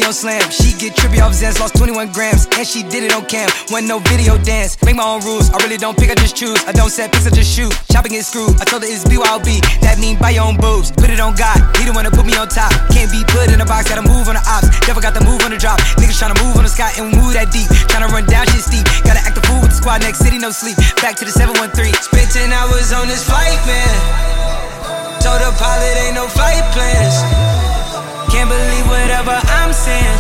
Rollie on slam. She get trippy off Zans, lost twenty-one grams. And she did it on cam, wasn't no video dance. Make my own rules, I really don't pick, I just choose. I don't set picks, I just shoot. Chopping get screwed, I told her it's B Y O B. That mean buy your own boobs, put it on God. He the one to put me on top. Can't be put in a box, gotta move on the ops. Never got the move on the drop. Niggas tryna move on the sky and move that deep. Tryna run down shit steep. Gotta act the fool with the squad, next city, no sleep. Back to the seven one three. Spent ten hours on this flight, man. Told the pilot ain't no flight plans. Can't believe whatever I'm saying.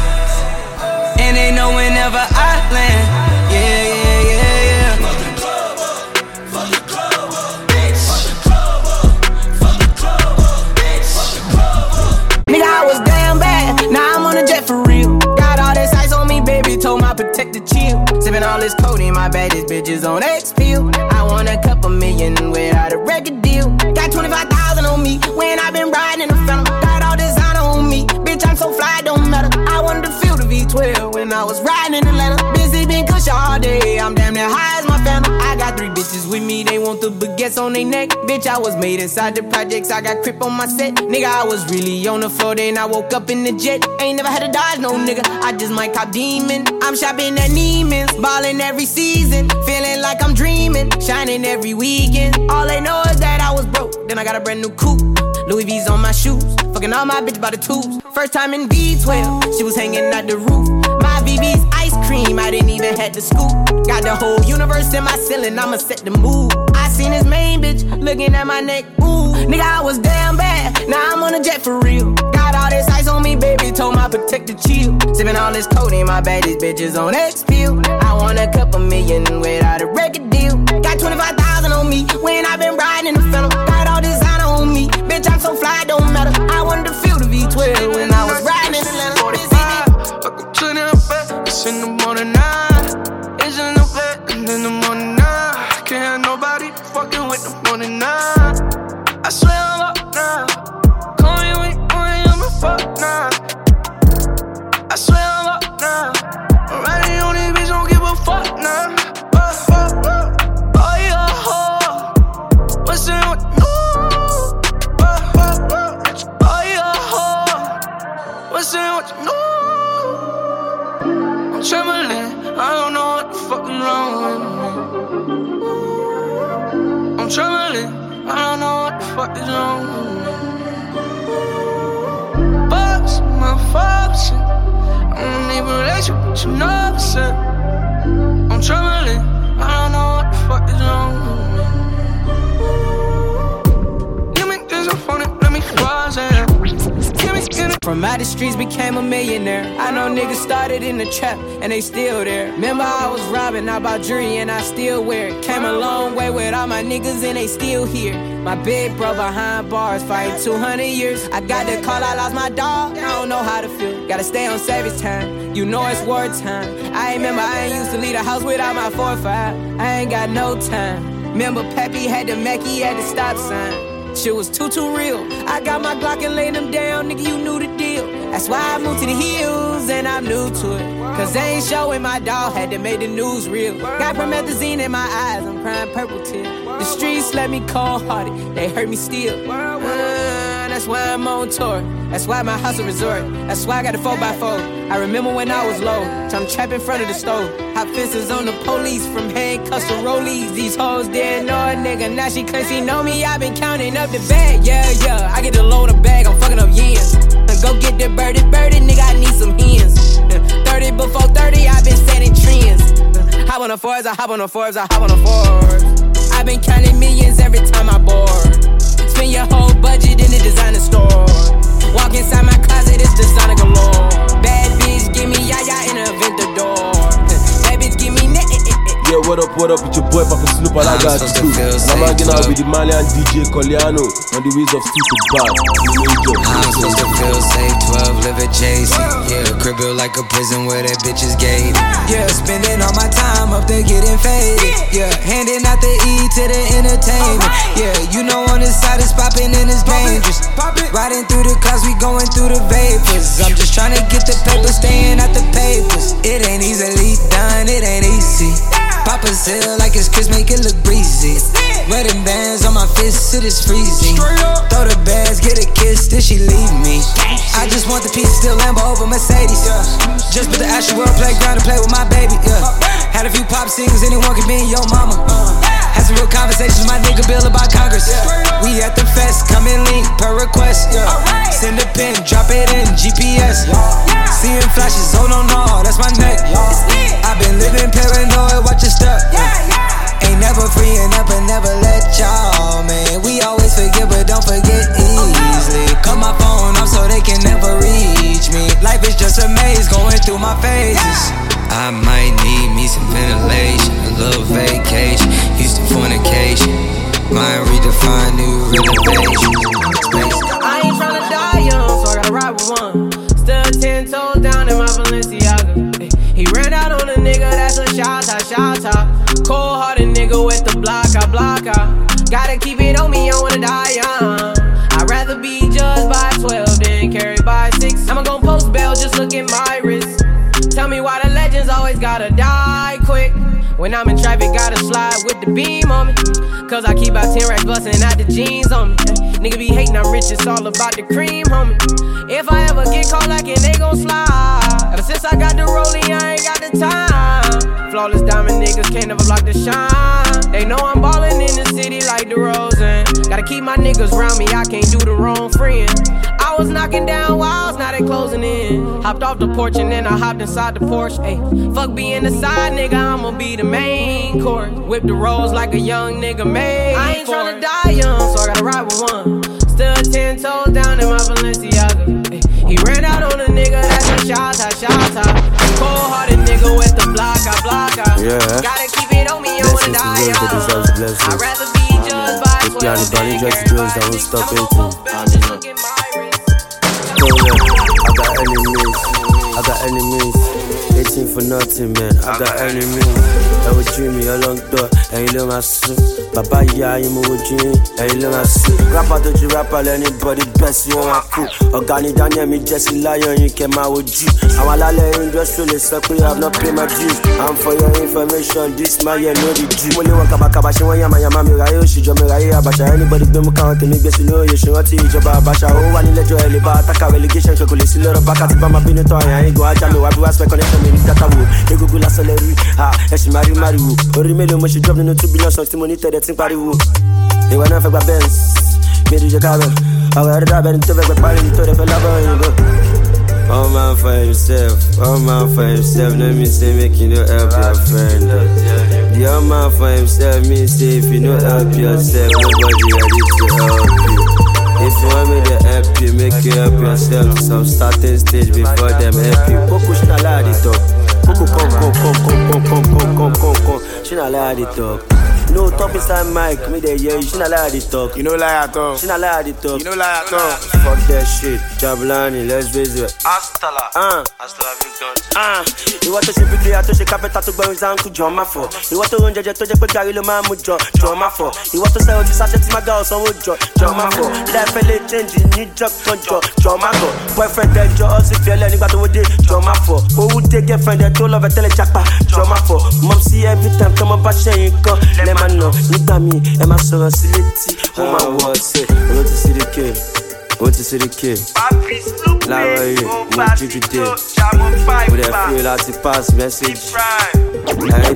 And they know whenever I land. Yeah, yeah, yeah, yeah. Fuck the club up, fuck the club up, bitch. Fuck the club up, fuck the club up, bitch. Fuck the club up. Nigga, I was damn bad, now I'm on a jet for real. Got all this ice on me, baby, told my protector chill. Sippin' all this codeine, my baddest bitches on X-Pill. I want a couple million without a record deal. Got twenty-five thousand on me when I been riding in the phantom. Got all designer on me, bitch, I'm so fly, don't matter. I wanted to feel the V twelve when I was riding in Atlanta. Busy been cush all day, I'm damn near high as my phantom. I got three bitches with me, they want the baguettes on their neck. Bitch, I was made inside the projects, I got crip on my set. Nigga, I was really on the floor, then I woke up in the jet. Ain't never had to dodge no nigga, I just might cop demon. I'm shopping at Neiman's, ballin' every season. Feeling like I'm dreaming, shining every weekend. All they know is that I was broke, then I got a brand new coupe. Louis V's on my shoes, fucking all my bitches by the tubes. First time in V twelve, she was hanging at the roof. My V V's ice cream, I didn't even have to scoop. Got the whole universe in my ceiling, I'ma set the mood. I seen this main bitch looking at my neck, ooh. Nigga, I was damn bad, now I'm on a jet for real. Got all this ice on me, baby, told my protector chill. Sippin' all this codeine, my baddest bitches on X-Pill. I want a couple million without a record deal. Got twenty-five thousand on me when I been riding in the phantom. Got all designer on me, bitch, I'm so fly, don't matter. I wanted to feel the V twelve when I was riding in Atlanta. Welcome to the bed, it's in the morning now. It's in the bed, and in the morning now. Can't have nobody fucking with the morning now. I swear I'm up now. Call me when you want, I'm a fuck now. I swear I'm up now. I'm riding on this bitch, don't give a fuck now. Oh, oh, oh, oh yeah, oh. What's in with you? Oh, oh, oh, oh yeah, oh. What's in with you? I'm trembling, I don't know what the fuck is wrong with me. I'm trembling, I don't know what the fuck is wrong with me. Bugs, my function, I don't need a relationship, but you know what's up. I'm trembling, I don't know what the fuck is wrong with me. Give me this up on it, let me pause it. From out the streets became a millionaire. I know niggas started in the trap and they still there. Remember I was robbing, I bought jewelry and I still wear it. Came a long way with all my niggas and they still here. My big bro behind bars fighting two hundred years. I got the call, I lost my dog, I don't know how to feel. Gotta stay on service time, you know it's wartime. I remember I ain't used to leave the house without my four five. I ain't got no time. Remember Peppy had the Mackie at the stop sign. Shit was too, too real. I got my Glock and laid them down, nigga, you knew the deal. That's why I moved to the hills and I'm new to it. Cause they ain't showing my dog, had to make the news real. Got promethazine in my eyes, I'm crying purple tears. The streets let me cold-hearted, they hurt me still. Uh, that's why I'm on tour. That's why my house a resort. That's why I got a four by four. I remember when I was low, time trap in front of the stove. Hot fences on the police, from handcuffs to rollies. These hoes didn't know a nigga, now she claims she know me. I been counting up the bag, yeah, yeah. I get to load a bag, I'm fucking up yens. Go get the birdie, birdie, nigga, I need some hens. thirty before thirty, I been setting trends. Hop on the fours, I hop on the fours, I hop on the fours. I been counting millions every time I board. Spend your whole budget in the designer store. Walk inside my closet, it's designer galore. Bad bitch, give me yaya in a Aventador. Bad bitch, give me net. Yeah, what up, what up, it's your boy Papa Snoop, I got you too. I'm hanging out with the Malian D J Coliano on the wheels of Street to Bad. I'm supposed to feel safe, twelve, live at J C. Yeah, crib built like a prison where that bitch is gated. Yeah, spending all my time up there getting faded. Yeah, handing out the E to the entertainment. Yeah, you know on this side it's popping and it's dangerous. Riding through the clouds, we going through the vapors. I'm just trying to get the paper, staying out the papers. It ain't easily done, it ain't easy. Pop a sale like it's Chris, make it look breezy. Wedding bands on my fist, it is freezing. Throw the bags, get a kiss, then she leave me. I just want the piece, still Lambo over Mercedes. Just put the Astro World playground to play with my baby. Yeah. Had a few pop singles, anyone could be your mama. Had some real conversations, my nigga Bill about Congress. We at the fest, come and link per request. Yeah. Send a pin, drop it in G P S. Seeing flashes, oh no no, that's my neck. I've been living paranoid, watch your step. Ain't never freeing up and never let y'all, man. We always forget, but don't forget easily. Cut my phone off so they can never reach me. Life is just a maze going through my phases. I might need me some ventilation, a little vacation, used to fornication. Mind redefine new renovation. I ain't tryna die young, so I gotta ride with one. Still ten toes down in my Balenciaga. Ay, he ran out on a nigga, that's a shot top, shot top. Cold hearted nigga with the block, I block out. Gotta keep it on me, I wanna die young. I'd rather be judged by twelve than carried by six. I'ma gon' post bail, just look at my wrist. Tell me why the legends always gotta die quick. When I'm in traffic, gotta slide with the beam on me. Cause I keep out ten racks bustin' out the jeans on me. Nigga be hatin', I'm rich, it's all about the cream, homie. If I ever get caught like it, they gon' slide. Ever since I got the rollie, I ain't got the time. Flawless diamond niggas can't never block the shine. They know I'm ballin' in the city like DeRozan. Gotta keep my niggas round me, I can't do the wrong friend. I was knocking down walls, now they closing in. Hopped off the porch and then I hopped inside the Porsche. Ayy, fuck being the side nigga, I'ma be the main course. Whip the rolls like a young nigga made. I ain't tryna die young, so I gotta ride with one. Still ten toes down in my Balenciaga. Ay, he ran out on a nigga, that's a shot top, shot top. Cold hearted nigga with the block, I block out. Yeah. Gotta keep it on me, I wanna die young. I'd rather be judged by twelve than carried by six. I'ma post bail, just look at my wrist. I got enemies, I got enemies. eighteen for nothing, man. I got enemies. I was dreaming a long door, and you know my son. Baba, yeah, you move with dreaming, and you know my son. Rapper, don't you rapper, anybody best, you want my cool. Organic, Daniel, me, Jesse Lion, you came out with you. I'm a lala industrial, so I have not paid my dues. I'm for your information, this my year, no the dream. Only one kabaka, she want yama yama, me, Rayo, she jump me, Rayo, Basha. Anybody be my count, me, Bessie, no, you should not teach about Basha. Oh, I need to let you elevate, attack a relegation, so could you see a back at the Bama Pinoto, and I go at me, what do I spec connection, me, Katawu, you go la celery, ah, and she marry Maru. Orimelo, when she drop the two billion songs to monitor the thing party. They were never for Benz, made the cabin. I got a rabbit into the party to the Bella. Oh man for himself, oh man for himself, let me say, make you no help your friend. The oh man for himself, me say, if you no help yourself, nobody ready to help you. If you want me to help you, make you help yourself to some starting stage before them help you. Poku shina la di talk. Poku come, come, come, come, come, come, come, come, come, come. Shina la di talk. No top inside mic, me there, yeah, you shina lie at the talk. You know lie at all. Shina lie at the talk. You know lie at all. Fuck that shit, Jablani, let's visit. Astala. Ah, Astala Victor. Ah, you want to see people, to see capital to go in Zanku, John Mafo. You want to run Jaja to the Gary Loma Mujo, John Mafo. You want to sell this asset to my girl, so would John Mafo. That fella changing, need job control, John Mafo. Boyfriend, that Jones, if you're learning about the day, John Mafo. Who would take a friend that told of a telechapa, John Mafo. Mom see every time, come on, but she ain't come. Let me know, me, and my son, silly, oh my word, say, I want to see the kid, I want to see the kid. Larry, what did you do? Would I feel like to pass message? I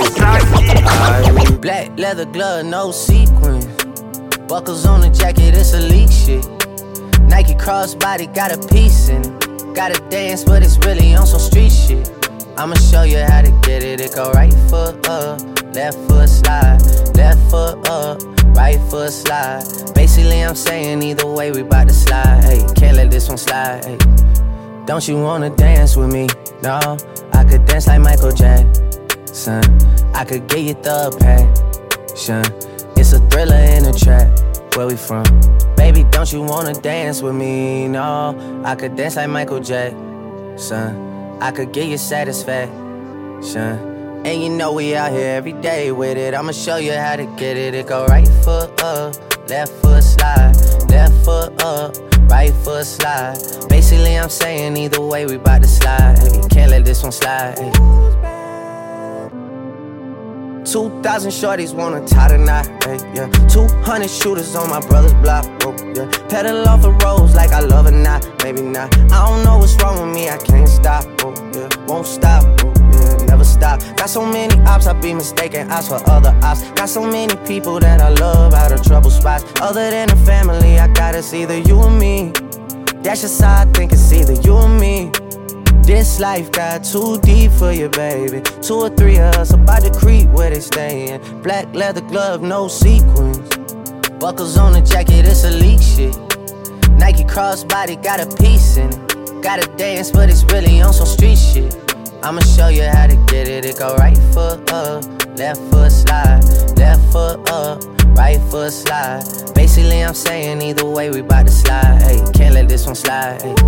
ain't me. Black leather glove, no sequin. Buckles on the jacket, it's elite shit. Nike crossbody, got a piece in it. Gotta dance, but it's really on some street shit. I'ma show you how to get it. It go right foot up, left foot slide, left foot up, right foot slide. Basically, I'm saying either way, we bout to slide. Hey, can't let this one slide. Hey, don't you wanna dance with me? No, I could dance like Michael Jackson. I could get you the passion. It's a thriller in the trap. Where we from? Baby, don't you wanna dance with me? No, I could dance like Michael Jackson. I could give you satisfaction. And you know we out here every day with it. I'ma show you how to get it. It go right foot up, left foot slide, left foot up, right foot slide. Basically I'm saying either way we bout to slide. Hey, can't let this one slide. Hey. Two thousand shorties wanna tie the knot, hey, yeah. Two hundred shooters on my brother's block, oh, yeah. Pedal off the roads like I love it, not, maybe not. I don't know what's wrong with me, I can't stop, oh, yeah. Won't stop, oh, yeah, never stop. Got so many ops, I be mistaken ops for other ops. Got so many people that I love out of trouble spots. Other than the family, I got it's either you or me. That's just how I think it's either you or me. This life got too deep for you, baby. Two or three of us about to creep where they stayin'. Black leather glove, no sequins. Buckles on the jacket, it's elite shit. Nike crossbody got a piece in it. Gotta dance, but it's really on some street shit. I'ma show you how to get it. It go right foot up, left foot slide. Left foot up, right foot slide. Basically, I'm saying either way, we bout to slide. Hey, can't let this one slide. Hey.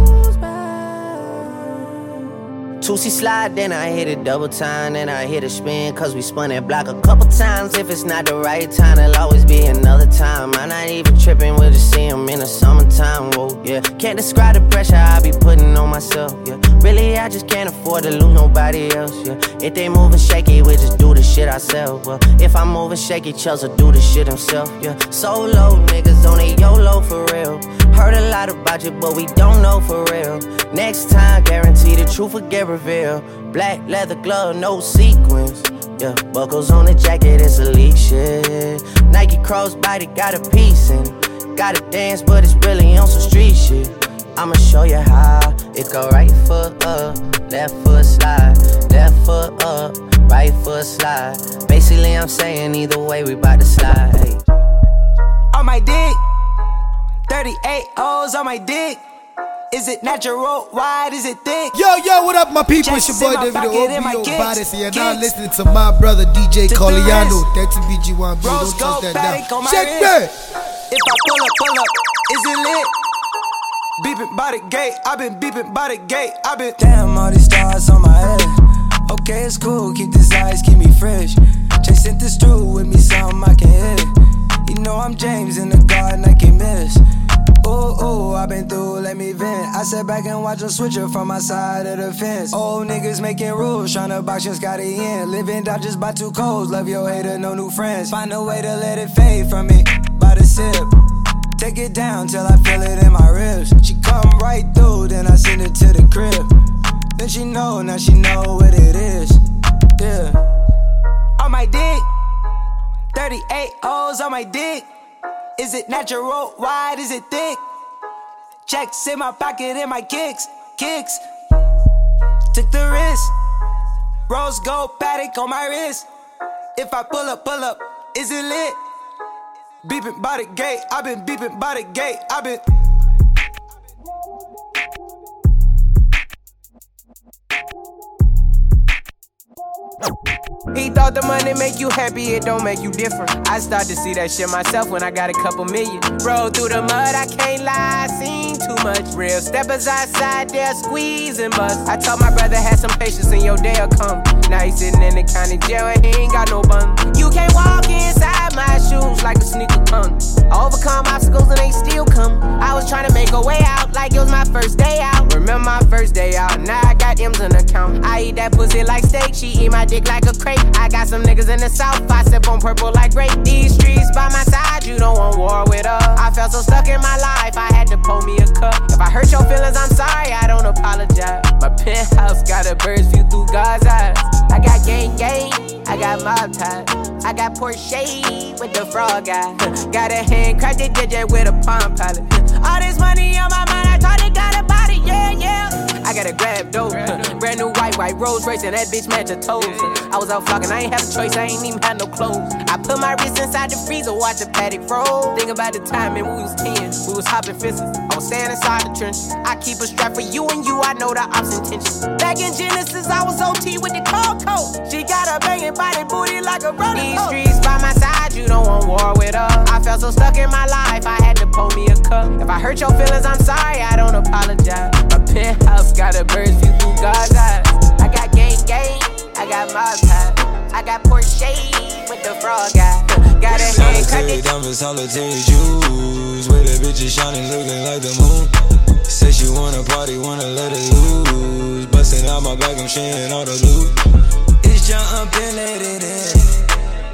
two C slide, then I hit it double time, then I hit a spin, cause we spun that block a couple times. If it's not the right time, there'll always be another time. I'm not even tripping, we'll just see him in the summertime, whoa, yeah. Can't describe the pressure I be putting on myself, yeah. Really, I just can't afford to lose nobody else, yeah. If they moving shaky, we just do the shit ourselves, well. If I'm moving shaky, Chels will do the shit himself, yeah. Solo niggas on a YOLO for real. Heard a lot about you, but we don't know for real. Next time, guarantee the truth will get revealed. Black leather glove, no sequins. Yeah, buckles on the jacket, it's elite shit. Nike crossbody got a piece in it. Gotta dance, but it's really on some street shit. I'ma show you how. It go right foot up, left foot slide. Left foot up, right foot slide. Basically, I'm saying either way, we bout to slide. Hey. On my dick, thirty-eight holes on my dick. Is it natural? Wide? Is it thick? Yo, yo, what up, my people? It's your boy David O B O Bodies here. Now listening to my brother D J Coliano. That's B G one B. Don't touch that down. Check me. If I pull up, pull up, is it lit? Beeping by the gate, I been beeping by the gate, I been. Damn, all these stars on my head. Okay, it's cool, keep this ice, keep me fresh. Chasing this through with me, something I can hit. You know I'm James in the garden, I can't miss. Ooh, ooh, I been through, let me vent. I sat back and watch them switch up from my side of the fence. Old niggas making rules, tryna box just got it in. Living out just by two codes, love your hater, no new friends. Find a way to let it fade from me, by the sip. Take it down till I feel it in my ribs. She come right through, then I send it to the crib. Then she know, now she know what it is. Yeah. On my dick, thirty-eight holes on my dick. Is it natural? Wide? Is it thick? Checks in my pocket and my kicks, kicks. Took the risk. Rose gold paddock on my wrist. If I pull up, pull up, is it lit? Beeping by the gate, I been beeping by the gate, I been. He thought the money make you happy, it don't make you different. I start to see that shit myself when I got a couple million. Roll through the mud, I can't lie, I seen too much. Real steppers outside there squeezing bust. I told my brother had some patience and your day'll come. Now he sitting in the county jail and he ain't got no bun. You can't walk inside my shoes like a sneaker punk. I overcome obstacles and they still come. I was trying to make a way out like it was my first day out. Remember my first day out, now I got M's in account. I eat that pussy like steak, she eat my dick like a crate. I got some niggas in the south, I sip on purple like grape. These streets by my side, you don't want war with us. I felt so stuck in my life, I had to pour me a cup. If I hurt your feelings, I'm sorry, I don't apologize. My penthouse got a bird's view through God's eyes. I got gang gang, I got mob ties. I got Porsche with the frog guy. Got a handcrafted D J with a palm pilot. All this money on my mind, I thought it got a body, yeah, yeah. I got a grab dope, brand new white, white Rolls Royce, and that bitch match her toes. I was out flocking, I ain't have a choice, I ain't even had no clothes. I put my wrist inside the freezer, watch the paddock roll. Think about the time when we was ten, we was hopping fences. I was staying inside the trench. I keep a strap for you and you, I know the ops intentions. Back in Genesis, I was O T with the cold coat. She got a banging body booty like a roller. These streets by my side, you don't want war with us. I felt so stuck in my life, I had to pour me a cup. If I hurt your feelings, I'm sorry, I don't apologize. My penthouse got a bird's view through God's eyes. I got gang gang, I got mob ties. I got Porsche with the frog guy. Got a hand solitary, down for solitary jewels. With a bitch is shining, looking like the moon. Said she wanna party, wanna let it loose. Busting out my back, I'm sharing all the loot. It's jumping, let it in.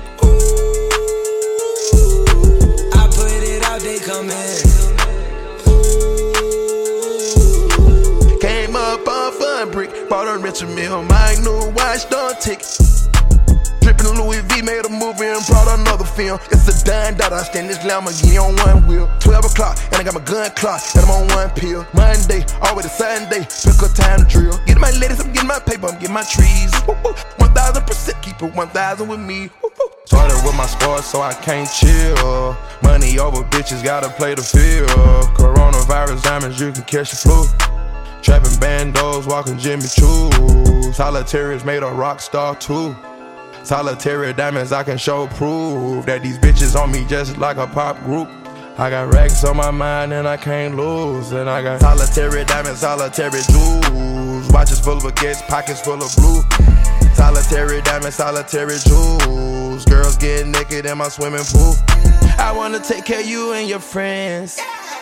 bunch of meal. My new watch, done ticket. Drippin' Louis V, made a movie and brought another film. It's a dime dollar, I stand this Lamborghini on one wheel. twelve o'clock, and I got my gun clock, and I'm on one pill. Monday, all the way to Sunday, pick up time to drill. Getting my ladies, I'm getting my paper, I'm getting my trees. one thousand percent, keep it one thousand with me. Woo-woo. Started with my sports, so I can't chill. Money over bitches, gotta play the field. Coronavirus diamonds, you can catch the flu. Trapping bandos, walking Jimmy Choo. Solitaires made a rock star too. Solitary diamonds, I can show proof that these bitches on me just like a pop group. I got racks on my mind and I can't lose. And I got solitary diamonds, solitary jewels. Watches full of baguettes, pockets full of blue. Solitary diamonds, solitary jewels. Girls getting naked in my swimming pool. I wanna take care of you and your friends.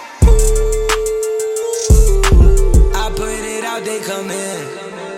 I put it out, they come in.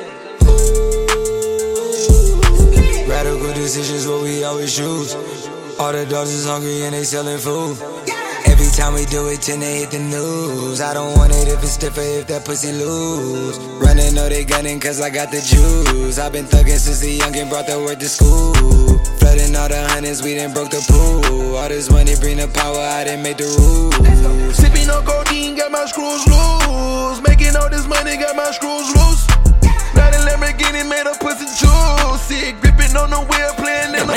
Radical decisions, what we always choose. All the dogs is hungry and they selling food. Every time we do it, tend to hit the news. I don't want it if it's stiffer, if that pussy loose. Running, know they gunning cause I got the juice. I've been thugging since the youngin' brought the word to school. Flooding all the hundreds, we done broke the pool. All this money bring the power, I done made the rules. Sipping on codeine, got my screws loose. Making all this money, got my screws loose. Now the Lamborghini made a pussy juicy. Gripping on the wheel, playing in the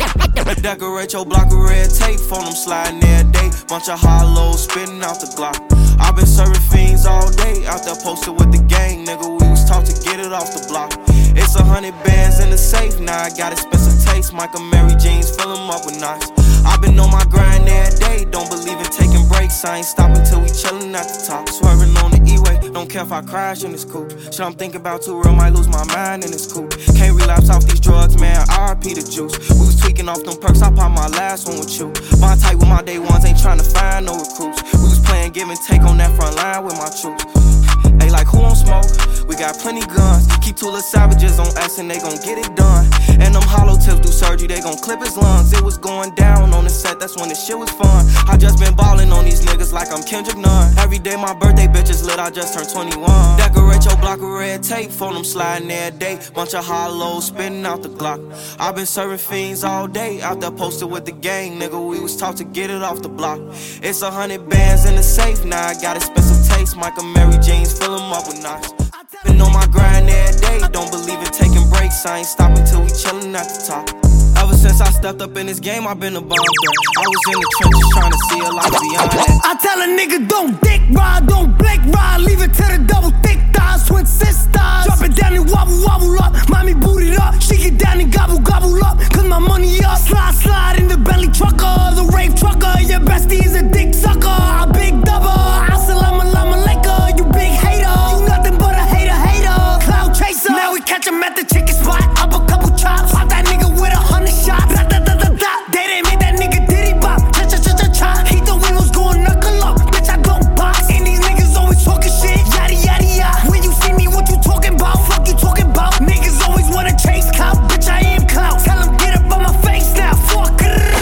Decorate your block with red tape, phone them sliding every day. Bunch of hollows spitting out the Glock. I've been serving fiends all day, out there posted with the gang, nigga. We was taught to get it off the block. It's a hundred bands in the safe, now I got expensive taste. Michael Mary jeans, fill them up with knots. I've been on my grind every day, don't believe in taking breaks. I ain't stopping till we chillin' at the top. Swerving on the E-way, don't care if I crash in this coupe. Shit I'm thinking about too real, might lose my mind in this coupe. Can't relapse off these drugs, man, R I P the juice. We was tweaking off them perks, I popped my last one with you. Bond tight with my day ones, ain't trying to find no recruits. We was playing give and take on that front line with my troops. Hey, like who on smoke? We got plenty guns. Keep two little savages on us and they gon' get it done. And them hollow tips do surgery, they gon' clip his lungs. It was going down on the set, that's when the shit was fun. I just been ballin' on these niggas like I'm Kendrick Nunn. Every day my birthday bitch is lit, I just turned twenty-one. Decorate your block with red tape, phone them sliding every day. Bunch of hollows spitting out the Glock. I've been serving fiends all day, out there posted with the gang, nigga. We was taught to get it off the block. It's a hundred bands in the safe, now I got expensive taste. Michael Mary jeans, fill them up with knots. Been on my grind every day, don't believe in taking breaks. I ain't stopping till we chillin' at the top. Ever since I stepped up in this game, I've been a bomb girl. I was in the trenches trying to see a life beyond that. I tell a nigga don't dick ride, don't blink ride. Leave it to the double thick thighs, twin sisters. Drop it down and wobble, wobble up. Mommy boot it up, she get down and gobble, gobble up. Cause my money up, slide, slide in the belly trucker. The rave trucker, your bestie is a dick sucker. A big double, assalamu alaikum, you big hater. You nothing but a hater, hater. Cloud chaser, now we catch him at the chicken spot. Up a couple chops, pop that nigga with a hundred shots. Da, da, da, da, da. They didn't make that nigga diddy bop. Cha cha cha cha cha. He thought we was going knuckle up. Bitch, I don't box. And these niggas always talking shit. Yada yada yada. When you see me, what you talking about? Fuck you talking about? Niggas always wanna chase clout. Bitch, I am clout. Tell him get up on my face now. Fuck.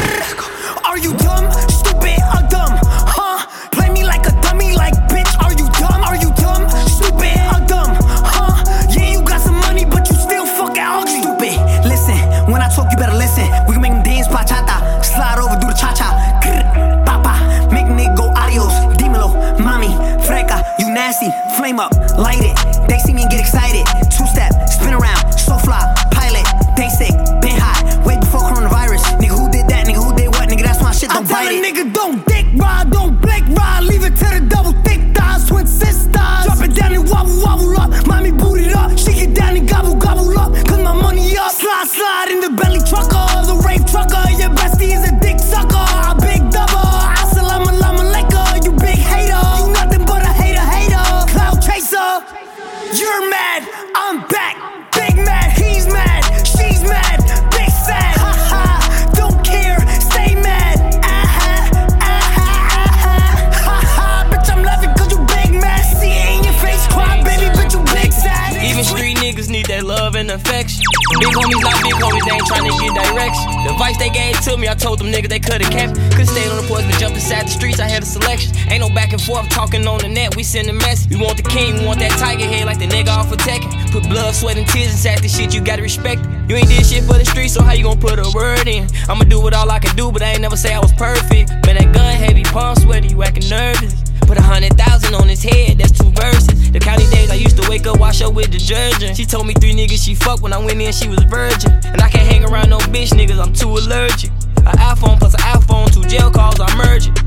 Are you dumb, stupid, or dumb? Huh? Play me like a dummy, like bitch. Are you dumb? Are you dumb, stupid, or dumb? Huh? Yeah, you got some money, but you still fucking ugly. Stupid. Listen, when I talk, you better listen. We can make them dance bachata, slide over, do the cha cha. Papa, make nigga go adios. Dímelo, mami, freca, you nasty. Flame up, light it. They see me and get excited. Two step, spin around, so fly, pilot. They sick, been hot, way before coronavirus. Nigga, who did that? Nigga, who did what? Nigga, that's my shit. Don't bite it. I tell a nigga don't dick ride, don't blink ride. Leave it to the double thick thighs, twin sisters. Drop it down and wobble, wobble up. Mommy boot it up, she get down and gobble, gobble up. Cause my money up, slide, slide in the belly trucker. The rave trucker, your bestie is a dick sucker. A big double, assalamu alaikum, you big hater. You nothing but a hater, hater. Cloud chaser, you're mad, I'm back. Big mad, he's mad, she's mad. Big sad, ha ha, don't care, stay mad. Ah ha, ah ha, ah ha, ha ha. Bitch, I'm laughing cause you big mad. See it in your face, cry baby, bitch, you big sad. Even street niggas need that love and affection. Big homies not big homies, they ain't tryna get direction. The advice they gave to me, I told them niggas they could've kept. Could've stayed on the porch, but jumped inside the streets, I had a selection. Ain't no back and forth talking on the net, we send a message. We want the king, we want that tiger head like the nigga off of Tekken. Put blood, sweat, and tears inside this shit, you gotta respect it. You ain't did shit for the streets, so how you gon' put a word in? I'ma do what all I can do, but I ain't never say I was perfect. Man, that gun heavy, palm sweaty, you acting nervous. Put a hundred thousand on his head, that's two verses. The county days I used to wake up, wash up with detergent. She told me three niggas she fucked when I went in, she was virgin. And I can't hang around no bitch niggas, I'm too allergic. An iPhone plus an iPhone, two jail calls, I merge it.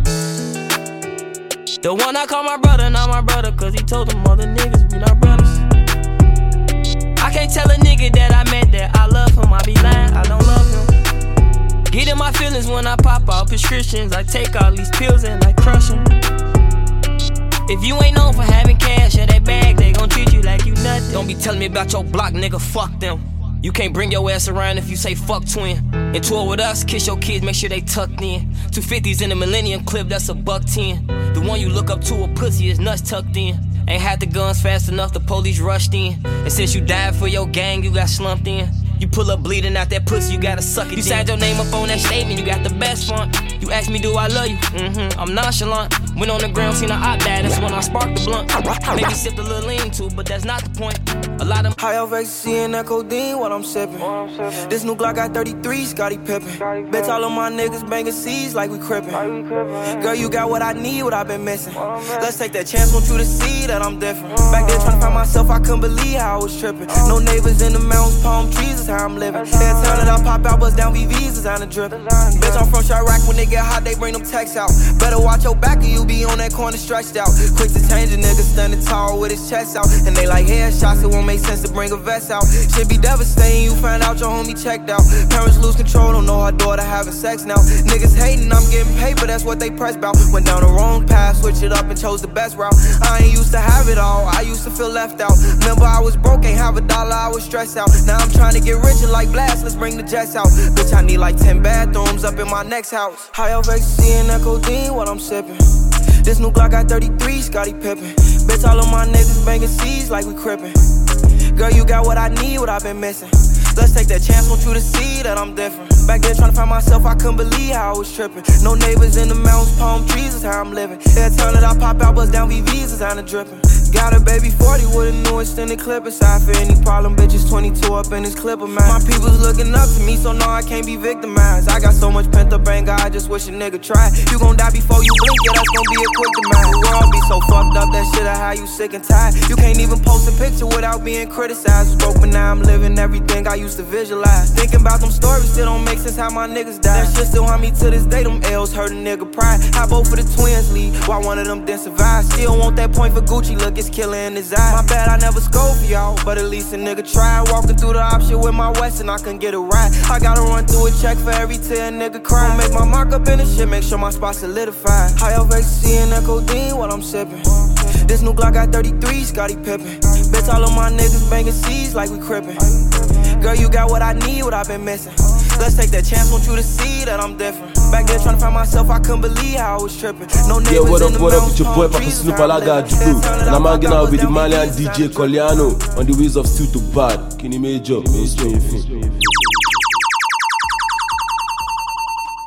The one I call my brother, not my brother, cause he told them other niggas we not brothers. I can't tell a nigga that I met that I love him, I be lying, I don't love him. Get in my feelings when I pop out prescriptions, I take all these pills and I crush them. If you ain't known for having cash or that bag, they gon' treat you like you nothing. Don't be telling me about your block, nigga, fuck them. You can't bring your ass around if you say fuck twin. And tour with us, kiss your kids, make sure they tucked in. Two fifties in the Millennium Clip, that's a buck ten. The one you look up to a pussy is nuts tucked in. Ain't had the guns fast enough, the police rushed in. And since you died for your gang, you got slumped in. You pull up bleeding out that pussy, you gotta suck it. You signed your name up on that statement, you got the best font. You asked me, do I love you? Mm-hmm, I'm nonchalant. Went on the ground, seen a op die, that's when I sparked the blunt. Maybe sipped a little lean too, but that's not the point. A lot of high off ecstasy and that codeine, what I'm sipping. This new Glock got thirty-three, Scottie Pippen. Bitch, all of my niggas banging C's like we crippin'. Girl, you got what I need, what I've been missing. Let's take that chance, want you to see that I'm different. Back there trying to find myself, I couldn't believe how I was tripping. No neighbors in the mountains, palm trees is how I'm living. Every time that I pop out, bust down V Vs is on the drip. Bitch, I'm from Chirac, when they get hot, they bring them texts out. Better watch your back or you be on that corner stretched out. Quick to change a nigga standing tall with his chest out. And they like headshots, it won't make sense to bring a vest out. Should be devastating, you find out your homie checked out. Parents lose control, don't know her daughter having sex now. Niggas hating, I'm getting paper, that's what they press bout. Went down the wrong path, switched it up and chose the best route. I ain't used to have it all, I used to feel left out. Remember I was broke, ain't have a dollar, I was stressed out. Now I'm trying to get rich and like blast, let's bring the jets out. Bitch, I need like ten bathrooms up in my next house. High off ecstasy and that codeine, what I'm sipping. This new Glock got thirty-three, Scottie Pippen. Bitch, all of my niggas banging C's like we crippin'. Girl, you got what I need, what I've been missing. Let's take that chance, want you to see that I'm different. Back there trying to find myself, I couldn't believe how I was tripping. No neighbors in the mountains, palm trees is how I'm living. Every time that I pop out, bust down V Vs is on the dripping. Got a baby forty with a new extended clip inside for any problem. Bitches twenty-two up in this clip of mine. My people's looking up to me, so no, I can't be victimized. I got so much pent up anger, I just wish a nigga tried. You gon' die before you blink, yeah, that's gon' be a quick demise. The world be so fucked up, that shit I how you sick and tired. You can't even post a picture without being criticized. Was broke, but now I'm living everything I used to visualize. Thinking about them stories, still don't make sense how my niggas died. That shit still haunt me to this day, them L's hurt a nigga pride. How both of the twins leave, why one of them didn't survive. Still want that point for Gucci, look, it's killer in his eye. My bad, I never scored for y'all, but at least a nigga tried. Walking through the option with my West and I couldn't get a ride. I gotta run through a check for every tear a nigga cry. Make my mark up in the shit, make sure my spot solidified. High off ecstasy and that codeine, what I'm sipping. This new Glock got thirty-three, Scottie Pippen. Bitch, all of my niggas banging C's like we crippin'. Girl, you got what I need, what I've been missing. Let's take that chance, want you to see that I'm different. Back there trying to find myself, I couldn't believe how I was tripping. No neighbors yeah, what up, in the what up, it's your boy Papa Snoop Alaga Dubu. And I'm hanging out with the Malian D J Coliano on the wheels of Still to Bad. Kenny Major, mainstream.